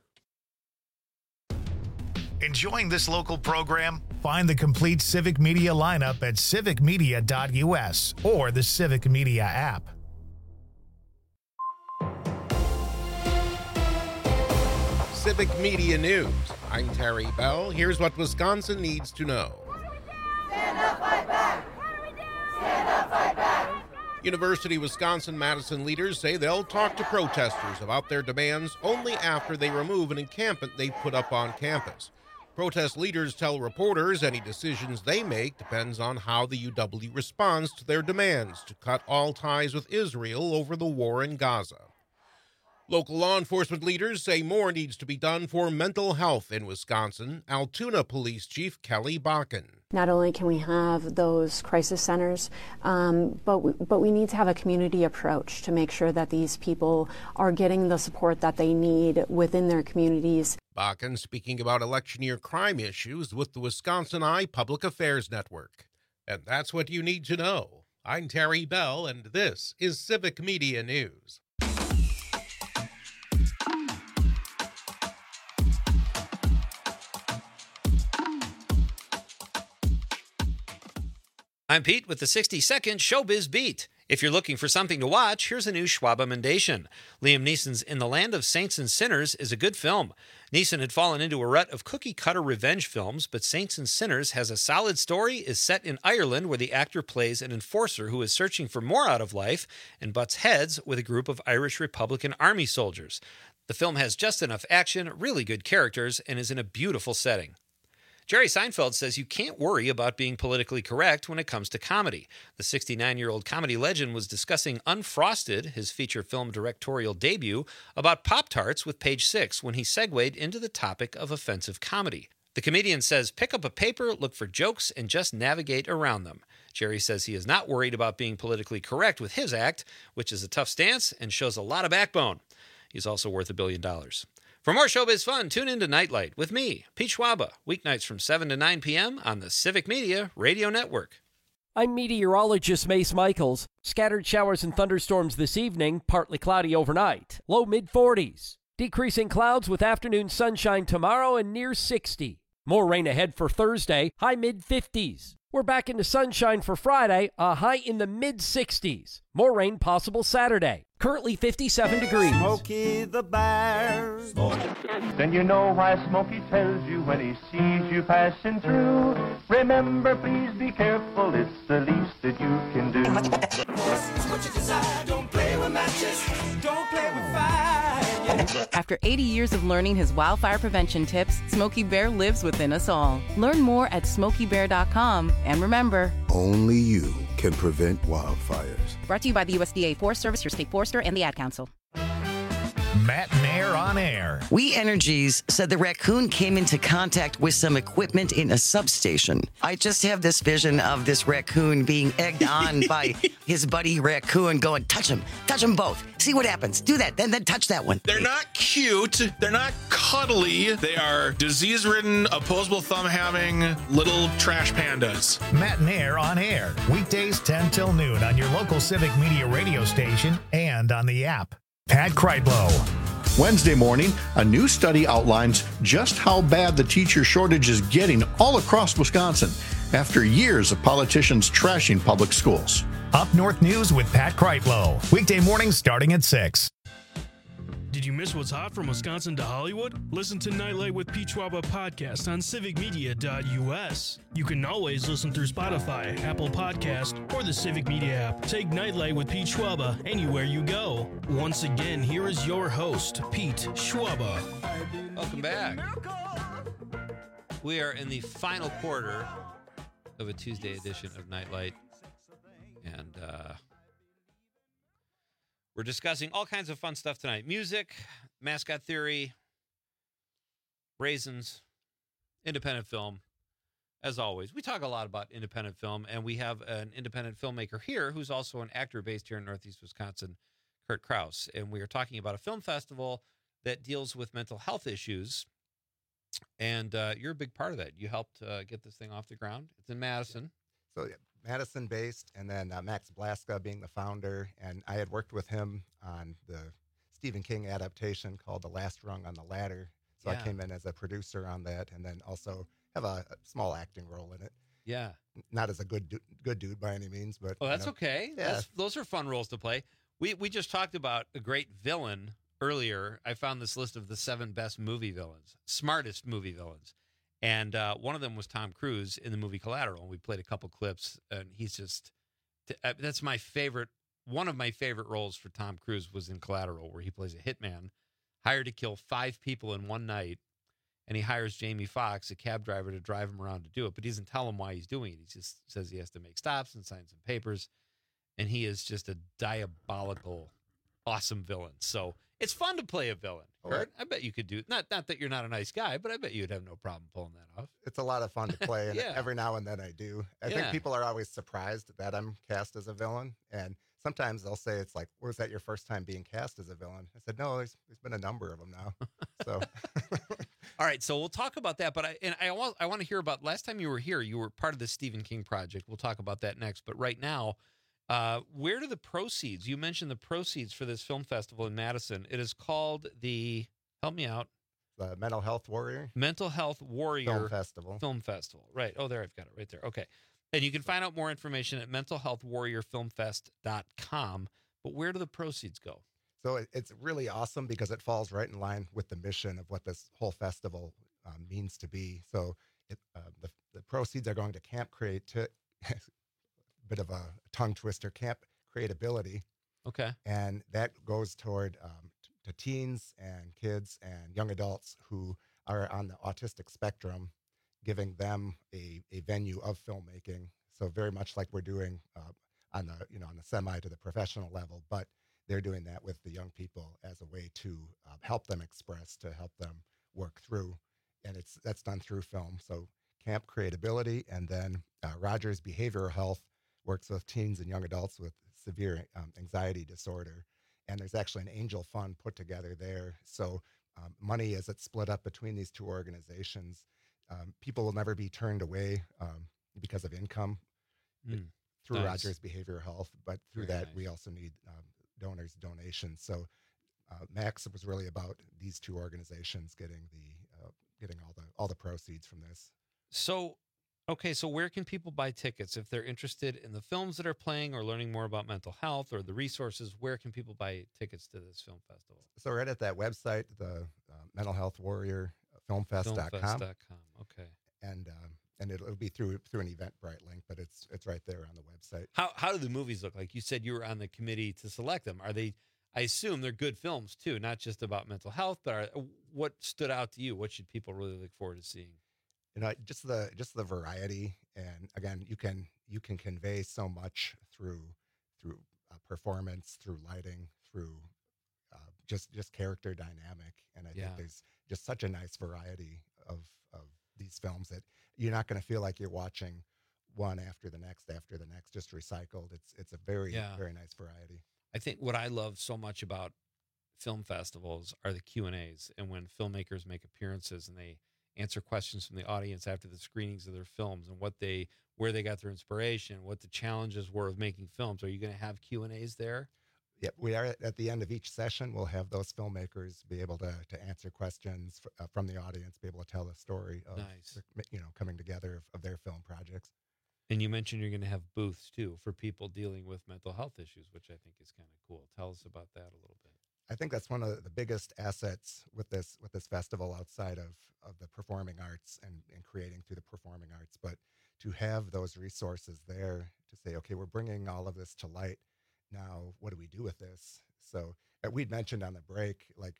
S1: Enjoying this local program? Find the complete Civic Media lineup at civic media dot U S or the Civic Media app.
S11: Civic Media News. I'm Terry Bell. Here's what Wisconsin needs to know.
S20: Stand up, fight back. What do we do? Stand up, fight back.
S11: University of Wisconsin-Madison leaders say they'll talk to protesters about their demands only after they remove an encampment they put up on campus. Protest leaders tell reporters any decisions they make depends on how the U W responds to their demands to cut all ties with Israel over the war in Gaza. Local law enforcement leaders say more needs to be done for mental health in Wisconsin. Altoona Police Chief Kelly Bakken.
S23: Not only can we have those crisis centers, um, but, we, but we need to have a community approach to make sure that these people are getting the support that they need within their communities.
S11: Bakken speaking about election year crime issues with the Wisconsin Eye Public Affairs Network. And that's what you need to know. I'm Terry Bell, and this is Civic Media News.
S17: I'm Pete with the sixty second Showbiz Beat. If you're looking for something to watch, here's a new Schwab Amendation. Liam Neeson's In the Land of Saints and Sinners is a good film. Neeson had fallen into a rut of cookie-cutter revenge films, but Saints and Sinners has a solid story, is set in Ireland where the actor plays an enforcer who is searching for more out of life and butts heads with a group of Irish Republican Army soldiers. The film has just enough action, really good characters, and is in a beautiful setting. Jerry Seinfeld says you can't worry about being politically correct when it comes to comedy. The sixty-nine-year-old comedy legend was discussing Unfrosted, his feature film directorial debut, about Pop-Tarts with Page Six when he segued into the topic of offensive comedy. The comedian says pick up a paper, look for jokes, and just navigate around them. Jerry says he is not worried about being politically correct with his act, which is a tough stance and shows a lot of backbone. He's also worth a billion dollars. For more showbiz fun, tune in to Nightlight with me, Pete Schwaba, weeknights from seven to nine p.m. on the Civic Media Radio Network.
S16: I'm meteorologist Mace Michaels. Scattered showers and thunderstorms this evening, partly cloudy overnight. Low mid forties. Decreasing clouds with afternoon sunshine tomorrow and near sixty. More rain ahead for Thursday, high mid fifties. We're back into sunshine for Friday, a high in the mid sixties. More rain possible Saturday. Currently fifty-seven degrees.
S24: Smokey the Bear. Then you know why Smokey tells you when he sees you passing through. Remember, please be careful, it's the least that you can do.
S20: What you desire, don't play with matches, don't play with fire.
S25: After eighty years of learning his wildfire prevention tips, Smokey Bear lives within us all. Learn more at smokey bear dot com. And remember,
S26: only you can prevent wildfires.
S25: Brought to you by the U S D A Forest Service, your state forester, and the Ad Council.
S1: Matt Nair on air.
S27: We Energies said the raccoon came into contact with some equipment in a substation. I just have this vision of this raccoon being egged on by his buddy raccoon going, touch him, touch them both. See what happens. Do that, then then touch that one.
S28: They're not cute. They're not cuddly. They are disease-ridden, opposable thumb-having little trash pandas.
S1: Matt Nair on air. Weekdays ten till noon on your local Civic Media radio station and on the app. Pat Kreitlow.
S3: Wednesday morning, a new study outlines just how bad the teacher shortage is getting all across Wisconsin after years of politicians trashing public schools.
S1: Up North News with Pat Kreitlow. Weekday mornings starting at six.
S19: Did you miss what's hot from Wisconsin to Hollywood? Listen to Nightlight with Pete Schwaba podcast on civic media dot U S. You can always listen through Spotify, Apple Podcast, or the Civic Media app. Take Nightlight with Pete Schwaba anywhere you go. Once again, here is your host, Pete Schwaba.
S17: Welcome back. We are in the final quarter of a Tuesday edition of Nightlight, and uh, we're discussing all kinds of fun stuff tonight. Music, mascot theory, raisins, independent film. As always, we talk a lot about independent film, and we have an independent filmmaker here who's also an actor based here in Northeast Wisconsin, Kurt Kraus, and we are talking about a film festival that deals with mental health issues. And uh, you're a big part of that. You helped uh, get this thing off the ground. It's in Madison.
S22: So yeah, Madison based, and then uh, Max Blaska being the founder. And I had worked with him on the Stephen King adaptation called The Last Rung on the Ladder. So
S17: Yeah.
S22: I came in as a producer on that, and then also have a, a small acting role in it.
S17: Yeah.
S22: Not as a good du- good dude by any means, but
S17: Oh,
S22: you
S17: that's
S22: know,
S17: okay.
S22: Yeah.
S17: That's, those are fun roles to play. We we just talked about a great villain earlier. I found this list of the seven best movie villains, smartest movie villains. And uh, one of them was Tom Cruise in the movie Collateral. And we played a couple clips, and he's just, uh, that's my favorite. One of my favorite roles for Tom Cruise was in Collateral, where he plays a hitman, hired to kill five people in one night. And he hires Jamie Foxx, a cab driver, to drive him around to do it. But he doesn't tell him why he's doing it. He just says he has to make stops and sign some papers. And he is just a diabolical, awesome villain. So it's fun to play a villain. Kurt, I bet you could do not not that you're not a nice guy, but I bet you'd have no problem pulling that off.
S22: It's a lot of fun to play, and
S17: Yeah.
S22: every now and then I do. I
S17: Yeah.
S22: think people are always surprised that I'm cast as a villain, and sometimes they'll say, it's like, was that your first time being cast as a villain? I said, no, there's, there's been a number of them now. So
S17: All right, so we'll talk about that. But I and I want I want to hear about last time you were here. You were part of the Stephen King project. We'll talk about that next. But right now, uh, where do the proceeds? You mentioned the proceeds for this film festival in Madison. It is called the help me out.
S22: the Mental Health Warrior
S17: Mental Health Warrior
S22: Film Festival.
S17: Film Festival. Right. Oh, there I've got it right there. Okay. And you can find out more information at mental health warrior film fest dot com. But where do the proceeds go?
S22: So it, it's really awesome because it falls right in line with the mission of what this whole festival um, means to be. So it, uh, the, the proceeds are going to Camp Create, bit of a tongue twister, Camp Creatability.
S17: Okay.
S22: And that goes toward um, t- to teens and kids and young adults who are on the autistic spectrum, giving them a, a venue of filmmaking. So very much like we're doing uh, on the you know on the semi to the professional level, but they're doing that with the young people as a way to uh, help them express, to help them work through, and it's that's done through film. So Camp Creatability, and then uh, Rogers Behavioral Health works with teens and young adults with severe um, anxiety disorder, and there's actually an angel fund put together there. So um, money, as it's split up between these two organizations, um, people will never be turned away um, because of income
S17: Mm,
S22: through
S17: nice.
S22: Rogers Behavioral Health, but through
S17: Very
S22: that
S17: nice.
S22: we also need um, donors' donations. So uh, Max was really about these two organizations getting the uh, getting all the all the proceeds from this.
S17: So, okay, so where can people buy tickets if they're interested in the films that are playing or learning more about mental health or the resources? Where can people buy tickets to this film festival?
S22: So right at that website, the uh, Mental Health Warrior Filmfest dot com.
S17: filmfest dot com. Okay.
S22: And um, and it'll, it'll be through through an Eventbrite link, but it's it's right there on the website.
S17: How how do the movies look like? You said you were on the committee to select them. Are they? I assume they're good films too, not just about mental health. But are, what stood out to you? What should people really look forward to seeing?
S22: You know, just the just the variety, and again, you can you can convey so much through through uh, performance, through lighting, through uh, just just character dynamic, and I
S17: Yeah.
S22: think there's just such a nice variety of of these films that you're not going to feel like you're watching one after the next after the next, just recycled. It's it's a very
S17: Yeah.
S22: very nice variety.
S17: I think what I love so much about film festivals are the Q and A's, and when filmmakers make appearances and they answer questions from the audience after the screenings of their films and what they where they got their inspiration, what the challenges were of making films. Are you going to have Q and A's there?
S22: Yeah, we are at- at the end of each session. We'll have those filmmakers be able to to answer questions f- uh, from the audience, be able to tell the story of
S17: Nice.
S22: the, you know coming together of, of their film projects.
S17: And you mentioned you're going to have booths too for people dealing with mental health issues, which I think is kind of cool. Tell us about that a little bit.
S22: I think that's one of the biggest assets with this with this festival outside of of the performing arts and, and creating through the performing arts, but to have those resources there to say, okay, we're bringing all of this to light. Now, what do we do with this? So uh, we'd mentioned on the break, like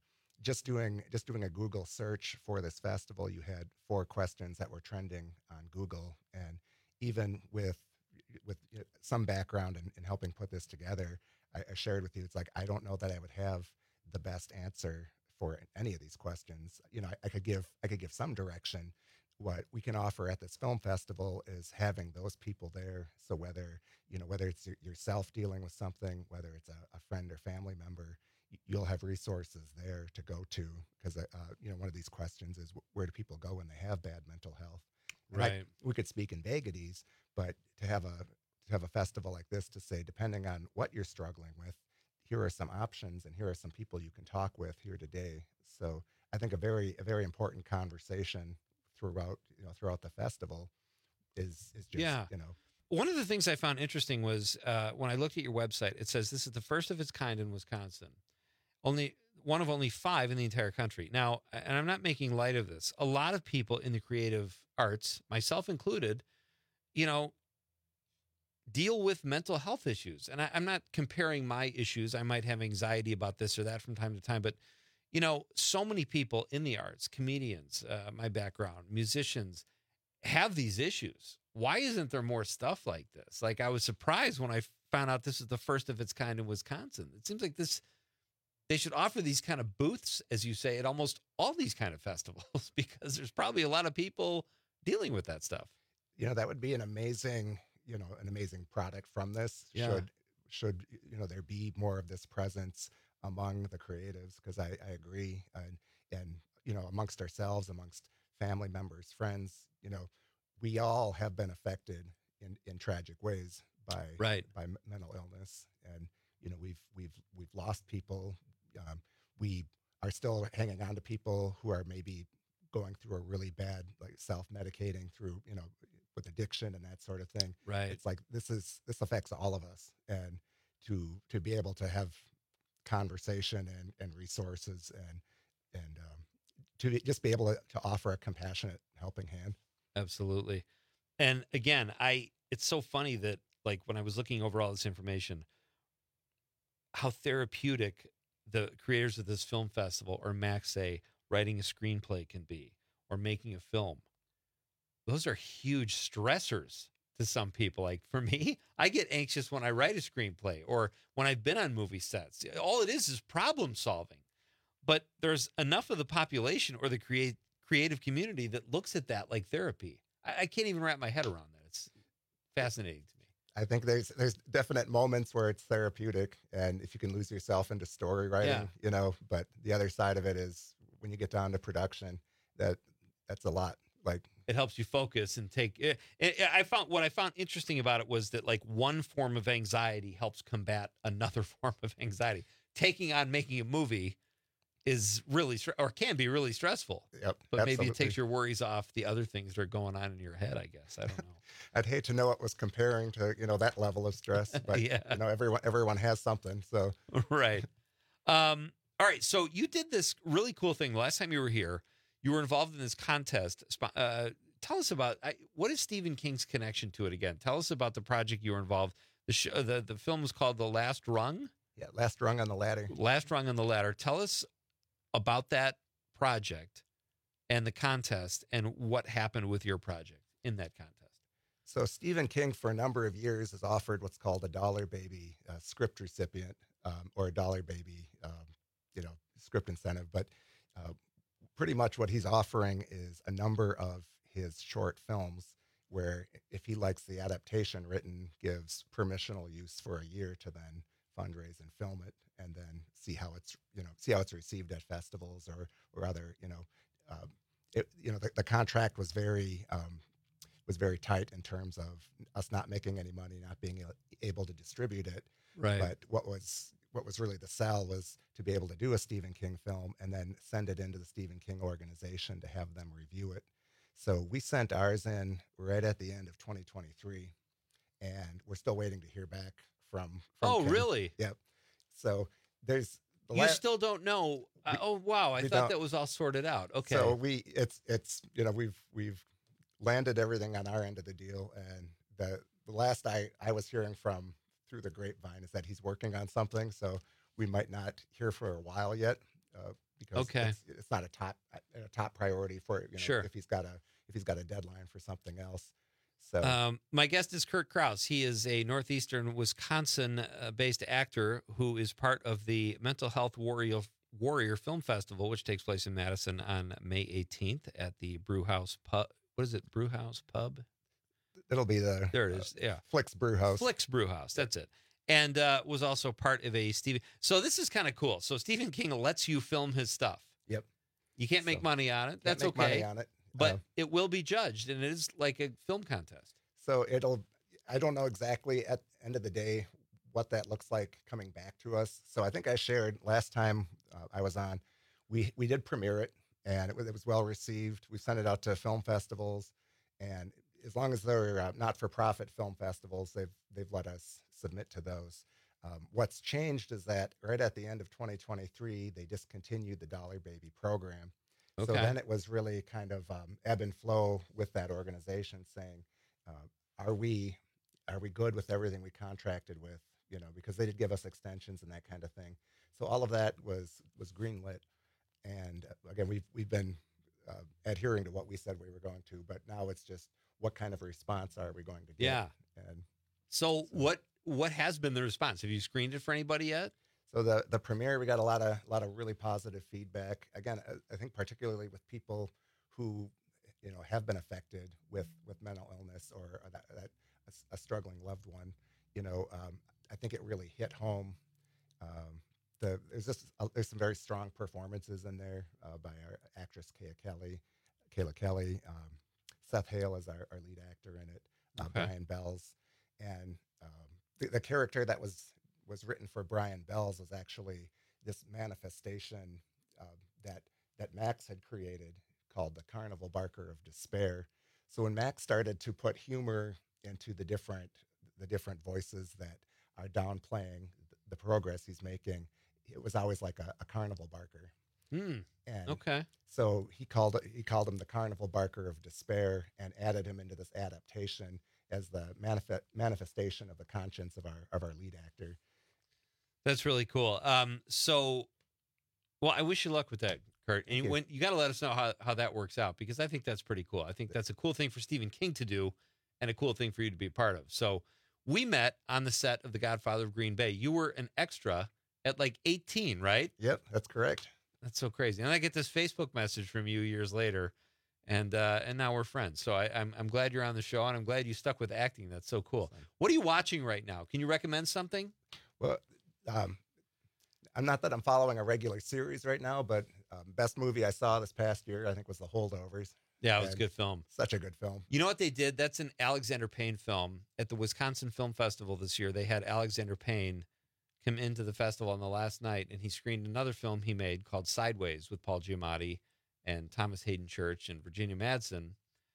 S22: just doing just doing a Google search for this festival, you had four questions that were trending on Google, and even with with you know, some background in, in helping put this together, I, I shared with you, it's like I don't know that I would have the best answer for any of these questions. You know, I, I could give I could give some direction. What we can offer at this film festival is having those people there. So whether you know whether it's yourself dealing with something, whether it's a, a friend or family member, you'll have resources there to go to, because uh, you know one of these questions is where do people go when they have bad mental health? And
S17: right.
S22: I, we could speak in vagaries, but to have a to have a festival like this to say, depending on what you're struggling with, here are some options, and here are some people you can talk with here today. So I think a very a very important conversation throughout you know throughout the festival is is just
S17: yeah.
S22: you know.
S17: One of the things I found interesting was uh, when I looked at your website, it says this is the first of its kind in Wisconsin. Only one of only five in the entire country. Now, and I'm not making light of this, a lot of people in the creative arts, myself included, you know, deal with mental health issues. And I, I'm not comparing my issues. I might have anxiety about this or that from time to time, but you know, so many people in the arts, comedians, uh, my background, musicians, have these issues. Why isn't there more stuff like this? Like, I was surprised when I found out this is the first of its kind in Wisconsin. It seems like this, they should offer these kind of booths, as you say, at almost all these kind of festivals, because there's probably a lot of people dealing with that stuff.
S22: You know, that would be an amazing, you know, an amazing product from this.
S17: Yeah.
S22: Should, should, you know, there be more of this presence among the creatives, because I, I agree. And, and, you know, amongst ourselves, amongst family members, friends, you know, we all have been affected in, in tragic ways by,
S17: right.
S22: by m- mental illness. And, you know, we've, we've, we've lost people. Um, we are still hanging on to people who are maybe going through a really bad, like self-medicating through, you know, with addiction and that sort of thing.
S17: Right.
S22: It's like, this is, this affects all of us. And to, to be able to have conversation and, and resources and, and, um, to be, just be able to, to offer a compassionate helping hand.
S17: Absolutely. And again, I, it's so funny that like when I was looking over all this information, how therapeutic the creators of this film festival, or Max say, writing a screenplay can be, or making a film. Those are huge stressors to some people. Like for me, I get anxious when I write a screenplay or when I've been on movie sets. All it is is problem solving. But there's enough of the population or the create, creative community that looks at that like therapy. I, I can't even wrap my head around that. It's fascinating to me.
S22: I think there's there's definite moments where it's therapeutic, and if you can lose yourself into story writing,
S17: Yeah.
S22: you know, but the other side of it is when you get down to production, that that's a lot. Like,
S17: it helps you focus and take it, it, I found what I found interesting about it was that like one form of anxiety helps combat another form of anxiety. Taking on making a movie is really, stre- or can be really stressful.
S22: Yep,
S17: but maybe
S22: absolutely.
S17: it takes your worries off the other things that are going on in your head, I guess. I don't know.
S22: I'd hate to know it was comparing to, you know, that level of stress, but
S17: Yeah.
S22: you know, everyone everyone has something. So
S17: Right. Um, all right. So you did this really cool thing. The last time you were here, you were involved in this contest. Spo- Uh, tell us about, I, what is Stephen King's connection to it again? Tell us about the project you were involved. The show, the, the film was called The Last Rung.
S22: yeah, last rung on the ladder.
S17: Last Rung on the Ladder. Tell us about that project and the contest and what happened with your project in that contest.
S22: So Stephen King, for a number of years, has offered what's called a Dollar Baby uh, script recipient, um, or a Dollar Baby, um, you know, script incentive. But uh, pretty much what he's offering is a number of his short films where, if he likes the adaptation written, gives permissional use for a year to then fundraise and film it, and then see how it's, you know, see how it's received at festivals or or other, you know, um, it, you know, the, the contract was very um, was very tight in terms of us not making any money, not being able to distribute it.
S17: Right.
S22: But what was what was really the sell was to be able to do a Stephen King film and then send it into the Stephen King organization to have them review it. So we sent ours in right at the end of twenty twenty-three, and we're still waiting to hear back from. from
S17: Oh,
S22: King.
S17: really?
S22: Yep. So there's the
S17: You
S22: la-
S17: still don't know. Uh, oh, wow. I
S22: we
S17: thought
S22: don't.
S17: that was all sorted out. Okay.
S22: So we it's it's you know we've we've landed everything on our end of the deal, and the the last I I was hearing from through the grapevine is that he's working on something. So we might not hear for a while yet. Uh, because
S17: Okay.
S22: it's, it's not a top a top priority for you know,
S17: Sure.
S22: if he's got a if he's got a deadline for something else. So
S17: Um, my guest is Kurt Krause. He is a northeastern Wisconsin-based actor who is part of the Mental Health Warrior Warrior Film Festival, which takes place in Madison on May eighteenth at the Brew House Pub. What is it? Brew House Pub?
S22: it'll be the
S17: There it is. Yeah.
S22: Flicks Brew House.
S17: Flicks Brew House. That's it. And uh, was also part of a Stephen. So this is kind of cool. So Stephen King lets you film his stuff.
S22: Yep.
S17: You can't make
S22: So,
S17: money on it.
S22: can't
S17: That's
S22: make
S17: okay.
S22: money on it.
S17: But
S22: Uh,
S17: it will be judged, and it is like a film contest.
S22: So it'll, I don't know exactly at the end of the day what that looks like coming back to us. So I think I shared last time uh, I was on, we, we did premiere it and it was, it was well received. We sent it out to film festivals, and as long as they're uh, not-for-profit film festivals, they've, they've let us submit to those. Um, what's changed is that right at the end of twenty twenty-three, they discontinued the Dollar Baby program. So
S17: Okay.
S22: then it was really kind of um, ebb and flow with that organization, saying, uh, "Are we, are we good with everything we contracted with?" You know, because they did give us extensions and that kind of thing. So all of that was was greenlit, and uh, again, we've we've been uh, adhering to what we said we were going to. But now it's just what kind of response are we going to get?
S17: Yeah.
S22: And
S17: So, what what has been the response? Have you screened it for anybody yet?
S22: So the the premiere, we got a lot of a lot of really positive feedback. Again, I, I think particularly with people who, you know, have been affected with with mental illness or that, that a, a struggling loved one. You know, um, I think it really hit home. Um, the there's just uh, there's some very strong performances in there uh, by our actress Kayla Kelly, Kayla Kelly, um, Seth Hale is our, our lead actor in it, uh,
S17: Okay.
S22: Brian Bells, and um, the, the character that was was written for Brian Bells was actually this manifestation uh, that that Max had created called the Carnival Barker of Despair. So when Max started to put humor into the different the different voices that are downplaying the progress he's making, it was always like a, a carnival barker.
S17: Hmm.
S22: And
S17: Okay.
S22: so he called it, he called him the Carnival Barker of Despair and added him into this adaptation as the manifest, manifestation of the conscience of our of our lead actor.
S17: That's really cool. Um, so, well, I wish you luck with that, Kurt. And
S22: Thank you.
S17: when you got to let us know how, how that works out, because I think that's pretty cool. I think that's a cool thing for Stephen King to do and a cool thing for you to be a part of. So we met on the set of The Godfather of Green Bay. You were an extra at like eighteen, right?
S22: Yep, that's correct.
S17: That's so crazy. And I get this Facebook message from you years later, and uh, and now we're friends. So I, I'm I'm glad you're on the show, and I'm glad you stuck with acting. That's so cool. What are you watching right now? Can you recommend something?
S22: Well, um, I'm not that I'm following a regular series right now, but um, best movie I saw this past year, I think, was The Holdovers.
S17: Yeah, it was a
S22: And
S17: good film.
S22: Such a good film.
S17: You know what they did? That's an Alexander Payne film at the Wisconsin Film Festival this year. They had Alexander Payne come into the festival on the last night, and he screened another film he made called Sideways with Paul Giamatti and Thomas Hayden Church and Virginia Madsen.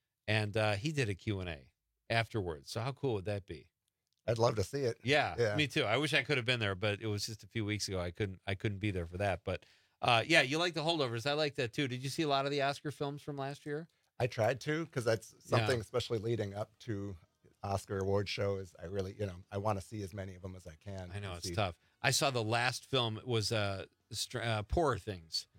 S17: And uh, he did a Q and A afterwards. So how cool would that be?
S22: I'd love to see it.
S17: Yeah,
S22: Yeah.
S17: me too. I wish I could have been there, but it was just a few weeks ago. I couldn't. I couldn't be there for that. But uh, yeah, you like The Holdovers. I like that too. Did you see a lot of the Oscar films from last year?
S22: I tried to, because that's
S17: Yeah.
S22: something, especially leading up to Oscar award shows. I really, you know, I want to see as many of them as I can.
S17: I know
S22: and
S17: it's
S22: see-
S17: tough. I saw the last film was uh, Str- uh Poorer Things,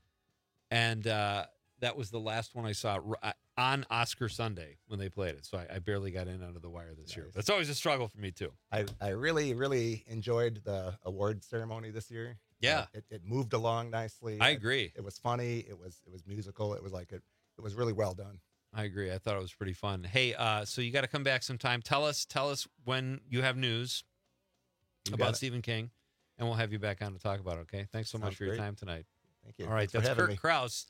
S17: and uh, that was the last one I saw r- uh, on Oscar Sunday when they played it. So I, I barely got in under the wire this year. But it's always a struggle for me too.
S22: I, I really, really enjoyed the award ceremony this year.
S17: Yeah.
S22: Uh, it, it moved along nicely.
S17: I
S22: It-
S17: agree.
S22: It, was funny. It was it was musical. It was like it it was really well done.
S17: I agree. I thought it was pretty fun. Hey, uh, so you got to come back sometime. Tell us, tell us when you have news
S22: You got
S17: about
S22: it.
S17: Stephen King, and we'll have you back on to talk about it. Okay. Thanks so much
S22: Sounds
S17: for your
S22: great.
S17: time tonight.
S22: Thank you.
S17: All right,
S22: Thanks for
S17: that's
S22: having
S17: Kurt
S22: me.
S17: Krause,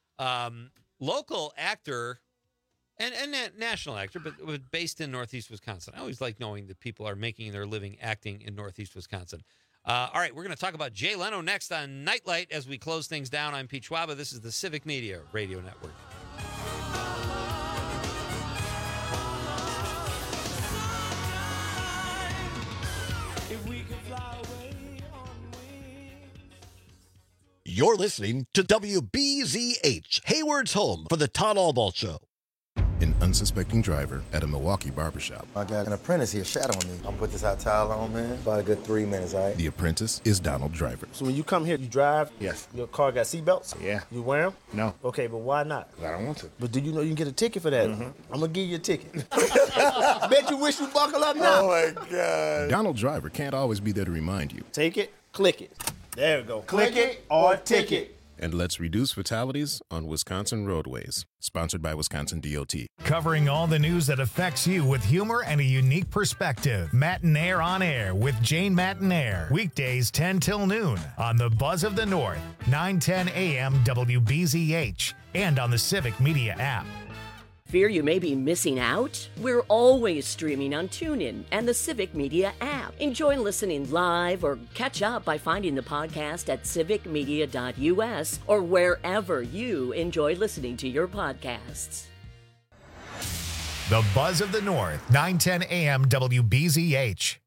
S17: um, local actor and and na- national actor, but, but based in Northeast Wisconsin. I always like knowing that people are making their living acting in Northeast Wisconsin. Uh, all right, we're going to talk about Jay Leno next on Nightlight as we close things down. I'm Pete Schwaba. This is the Civic Media Radio Network.
S9: You're listening to W B Z H, Hayward's home for the Todd Albaugh Show.
S5: an unsuspecting driver at a Milwaukee barbershop.
S7: I got an apprentice here shadowing me. I'm gonna put this hot towel on, man. About a good three minutes, all right?
S5: The apprentice is Donald Driver.
S8: So when you come here, you drive?
S7: Yes.
S8: Your car got seatbelts?
S7: Yeah.
S8: You wear them?
S7: No.
S8: Okay, but why not?
S7: I don't want to.
S8: But do you know you can get a ticket for that?
S7: Mm-hmm.
S8: I'm gonna give you a ticket. Bet you wish you buckle up now.
S7: Oh my God.
S5: Donald Driver can't always be there to remind you.
S8: Take it, click it. There we go. Click it or ticket.
S5: And let's reduce fatalities on Wisconsin roadways. Sponsored by Wisconsin D O T.
S1: Covering all the news that affects you with humor and a unique perspective. Matinaire on Air with Jane Matinaire. Weekdays ten till noon on the Buzz of the North, nine ten A M W B Z H, and on the Civic Media app.
S10: Fear you may be missing out? We're always streaming on TuneIn and the Civic Media app. Enjoy listening live or catch up by finding the podcast at civic media dot U S or wherever you enjoy listening to your podcasts.
S1: The Buzz of the North, nine ten A M W B Z H.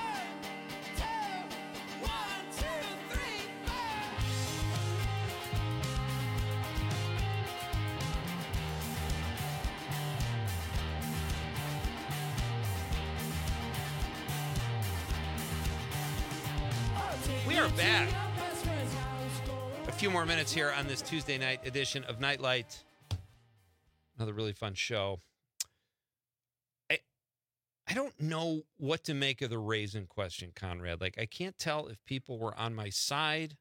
S17: We are back. A few more minutes here on this Tuesday night edition of Nightlight. Another really fun show. I I don't know what to make of the raisin question, Conrad. Like, I can't tell if people were on my side.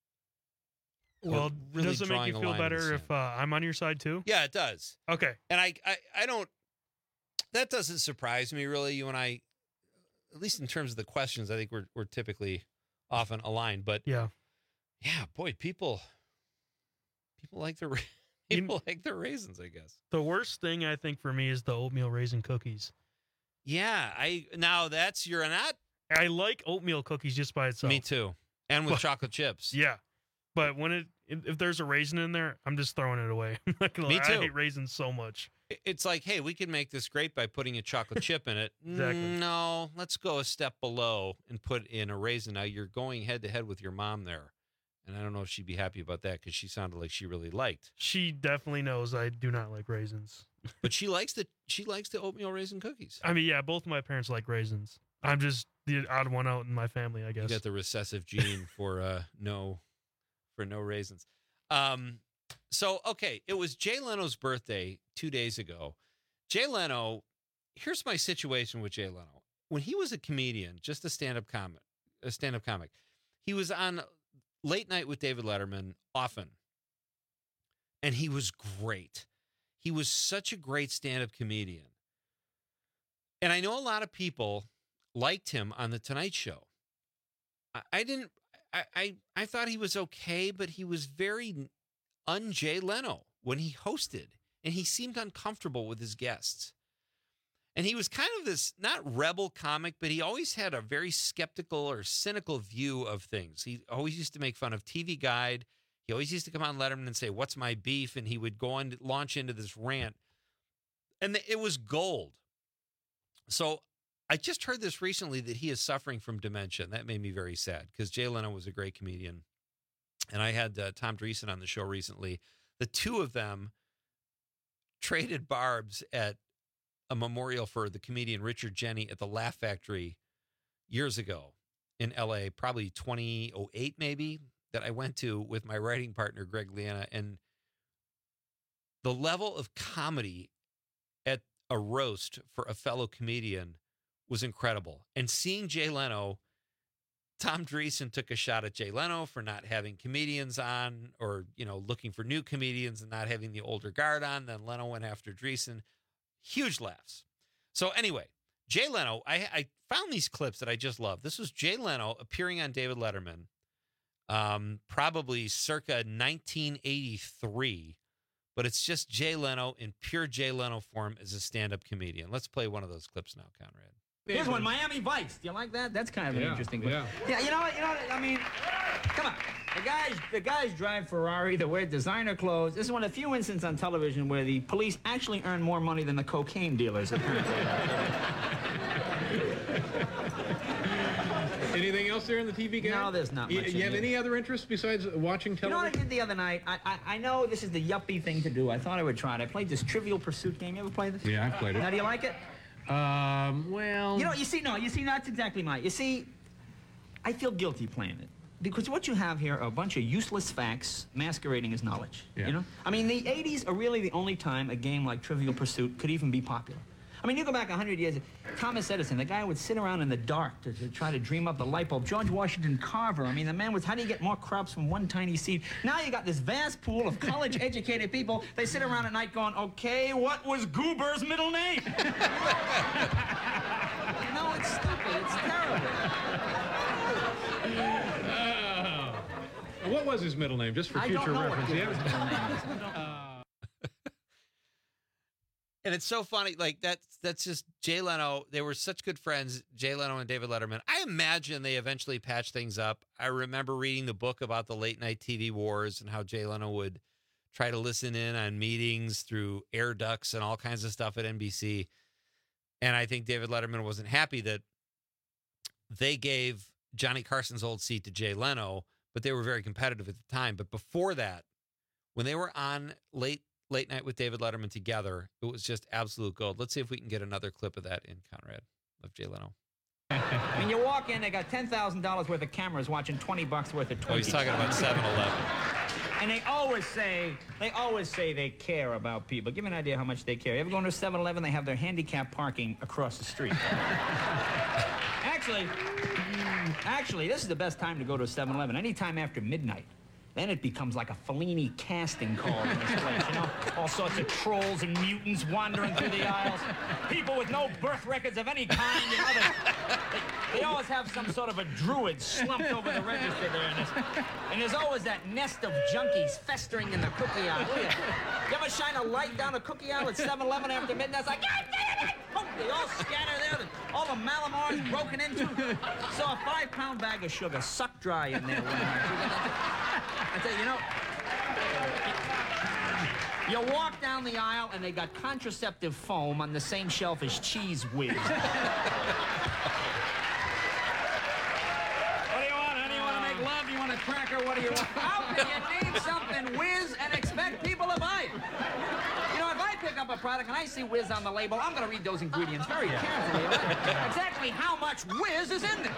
S17: or
S19: Well,
S17: really
S19: does it make
S17: drawing
S19: you
S17: a
S19: feel
S17: line in the
S19: better
S17: sand.
S19: if uh, I'm on your side too?
S17: Yeah, it does.
S19: Okay.
S17: And I, I, I don't, that doesn't surprise me, really. You and I, at least in terms of the questions, I think we're we're typically often aligned. But
S19: yeah,
S17: yeah, boy, people, people like the people like their raisins, I guess.
S19: The worst thing I think for me is the oatmeal raisin cookies.
S17: Yeah, I now that's you're not.
S19: I like oatmeal cookies just by itself.
S17: Me too, and with
S19: But-
S17: chocolate chips.
S19: Yeah, but when it if if there's a raisin in there, I'm just throwing it away. I'm not gonna
S17: Me
S19: lie,
S17: too.
S19: I hate raisins so much.
S17: It- It's like, hey, we can make this great by putting a chocolate chip in it.
S19: Exactly.
S17: No, let's go a step below and put in a raisin. Now you're going head to head with your mom there. And I don't know if she'd be happy about that because she sounded like she really liked.
S19: She definitely knows I do not like raisins.
S17: But she likes the she likes the oatmeal raisin cookies.
S19: I mean, yeah, both of my parents like raisins. I'm just the odd one out in my family, I
S17: You
S19: guess.
S17: got the recessive gene for uh no for no raisins. Um so okay, it was Jay Leno's birthday two days ago. Jay Leno, here's my situation with Jay Leno. When he was a comedian, just a stand-up comic, a stand-up comic, he was on Late Night with David Letterman often. And he was great. He was such a great stand-up comedian. And I know a lot of people liked him on The Tonight Show. I, I didn't, I, I, I thought he was okay, but he was very un-Jay Leno when he hosted. And he seemed uncomfortable with his guests. And he was kind of this, not rebel comic, but he always had a very skeptical or cynical view of things. He always used to make fun of T V Guide. He always used to come on Letterman and say, "What's my beef?" And he would go on, launch into this rant. And it was gold. So I just heard this recently that he is suffering from dementia. And that made me very sad because Jay Leno was a great comedian. And I had uh, Tom Dreesen on the show recently. The two of them traded barbs at a memorial for the comedian Richard Jenny at the Laugh Factory years ago in L A, probably twenty oh eight maybe, that I went to with my writing partner, Greg Liana. And the level of comedy at a roast for a fellow comedian was incredible. And seeing Jay Leno, Tom Dreesen took a shot at Jay Leno for not having comedians on or, you know, looking for new comedians and not having the older guard on. Then Leno went after Dreesen. Huge laughs. So anyway, Jay Leno, I, I found these clips that I just love. This was Jay Leno appearing on David Letterman, um, probably circa nineteen eighty-three, but it's just Jay Leno in pure Jay Leno form as a stand-up comedian. Let's play one of those clips now, Conrad.
S12: Here's one, Miami Vice. Do you like that? That's kind of an
S17: Yeah,
S12: interesting one.
S17: yeah.
S12: Yeah, you know what? You know what? I mean, come on. The guys, the guys drive Ferrari. They wear designer clothes. This is one of the few instances on television where the police actually earn more money than the cocaine dealers. Apparently.
S13: Anything else
S2: is there in the T V game?
S12: No, there's not
S2: You,
S12: much
S2: you
S12: in
S2: have
S12: it.
S2: any other interests besides watching
S12: You know what I
S2: television?
S12: did the other night? I, I I know this is the yuppie thing to do. I thought I would try it. I played this Trivial Pursuit game. You ever play this?
S2: Yeah, I played it.
S12: Now, do you like it?
S2: Um, well...
S12: You know, you see, no, you see, that's exactly my... You see, I feel guilty playing it. Because what you have here are a bunch of useless facts masquerading as knowledge.
S2: Yeah.
S12: You know? I mean, the eighties are really the only time a game like Trivial Pursuit could even be popular. I mean, you go back one hundred years, Thomas Edison, the guy would sit around in the dark to, to try to dream up the light bulb. George Washington Carver, I mean, the man was, how do you get more crops from one tiny seed? Now you got this vast pool of college-educated people. They sit around at night going, okay, what was Goober's middle name? You know, it's stupid. It's terrible.
S2: Uh, what was his middle name, just for
S12: I
S2: future
S12: don't know
S2: reference?
S12: what
S2: Yeah.
S12: Goober's middle name is.
S2: Uh,
S17: And it's so funny, like that's that's just Jay Leno. They were such good friends, Jay Leno and David Letterman. I imagine they eventually patched things up. I remember reading the book about the late night T V wars and how Jay Leno would try to listen in on meetings through air ducts and all kinds of stuff at N B C. And I think David Letterman wasn't happy that they gave Johnny Carson's old seat to Jay Leno, but they were very competitive at the time. But before that, when they were on late Late Night with David Letterman together, it was just absolute gold. Let's see if we can get another clip of that in, Conrad, of Jay Leno.
S12: I mean, you walk in, they got ten thousand dollars worth of cameras watching twenty bucks worth of Twinkies.
S17: Oh, he's talking about seven eleven.
S12: And they always say, they always say they care about people. Give me an idea how much they care. You ever go into a seven eleven, they have their handicap parking across the street. Actually, actually, this is the best time to go to a seven eleven, anytime after midnight. Then it becomes like a Fellini casting call in this place, you know? All sorts of trolls and mutants wandering through the aisles. People with no birth records of any kind, you know? They, they, they always have some sort of a druid slumped over the register there. And there's, and there's always that nest of junkies festering in the cookie aisle. Look at it. You ever shine a light down a cookie aisle at seven eleven after midnight? It's like, God damn it! Boom, they all scatter there. All the Malamars broken into. So a five-pound bag of sugar sucked dry in there one night. I tell you, you know, you walk down the aisle and they got contraceptive foam on the same shelf as Cheese Whiz. What do you want, honey? You want to make love? You want a cracker? What do you want? How can you need something Whiz and expect people to buy it? You know, if I pick up a product and I see Whiz on the label, I'm going to read those ingredients very carefully. Exactly how much Whiz is in it.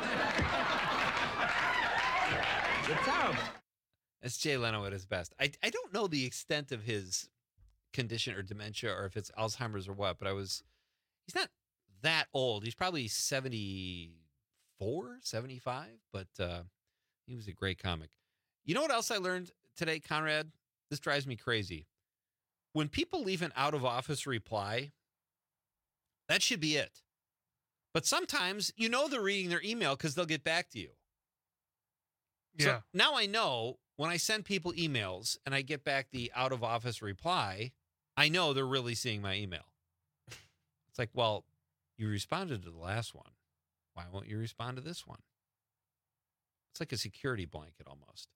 S12: It's terrible.
S17: That's Jay Leno at his best. I, I don't know the extent of his condition or dementia or if it's Alzheimer's or what, but I was, he's not that old. He's probably seventy-four, seventy-five, but uh, he was a great comic. You know what else I learned today, Conrad? This drives me crazy. When people leave an out-of-office reply, that should be it. But sometimes you know they're reading their email because they'll get back to you.
S2: Yeah.
S17: So now I know when I send people emails and I get back the out of office reply, I know they're really seeing my email. It's like, well, you responded to the last one. Why won't you respond to this one? It's like a security blanket almost.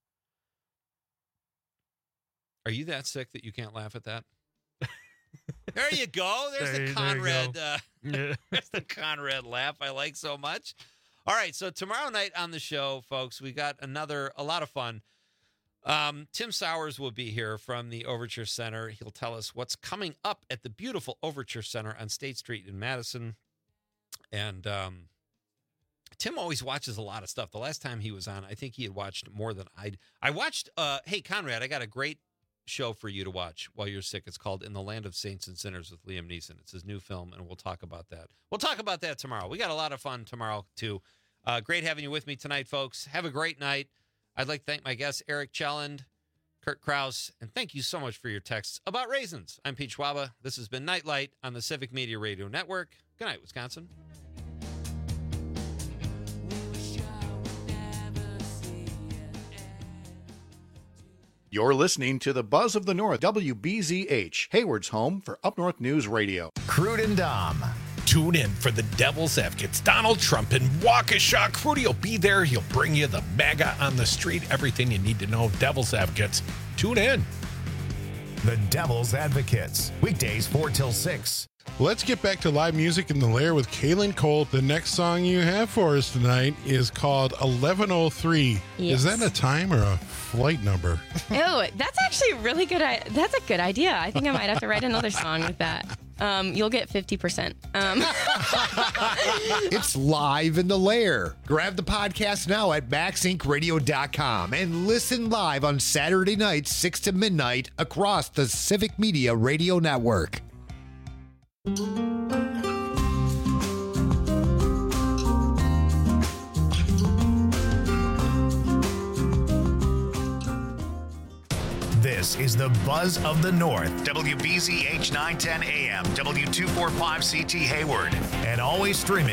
S17: Are you that sick that you can't laugh at that? There you go. There's
S2: There-
S17: the
S2: there you
S17: Conrad.
S2: go.
S17: Uh,
S2: Yeah.
S17: there's the Conrad laugh I like so much. All right, so tomorrow night on the show, folks, we got another a lot of fun. Um, Tim Sowers will be here from the Overture Center. He'll tell us what's coming up at the beautiful Overture Center on State Street in Madison. And um, Tim always watches a lot of stuff. The last time he was on, I think he had watched more than I'd. I watched. Uh, hey, Conrad, I got a great show for you to watch while you're sick. It's called In the Land of Saints and Sinners with Liam Neeson. It's his new film, and we'll talk about that. We'll talk about that tomorrow. We got a lot of fun tomorrow, too. Uh, great having you with me tonight, folks. Have a great night. I'd like to thank my guests, Eric Chelland, Kurt Krause, and thank you so much for your texts about raisins. I'm Pete Schwaba. This has been Nightlight on the Civic Media Radio Network. Good night, Wisconsin.
S3: You're listening to the Buzz of the North, W B Z H, Hayward's home for Up North News Radio.
S1: Crude and Dom.
S4: Tune in for the Devil's Advocates. Donald Trump in Waukesha. Crudy will be there. He'll bring you the MAGA on the street, everything you need to know. Devil's Advocates. Tune in.
S1: The Devil's Advocates. Weekdays four till six.
S6: Let's get back to live music in the Lair with Kaylin Colt. The next song you have for us tonight is called eleven oh three.
S11: Yes.
S6: Is that a time or a flight number?
S11: Oh, that's actually really good. I- that's a good idea. I think I might have to write another song with that. Um, you'll get fifty percent. Um.
S13: It's live in the Lair. Grab the podcast now at max inc radio dot com and listen live on Saturday nights, six to midnight, across the Civic Media Radio Network.
S1: This is the Buzz of the North. W B Z H nine ten A M, W two forty-five C T Hayward, and always streaming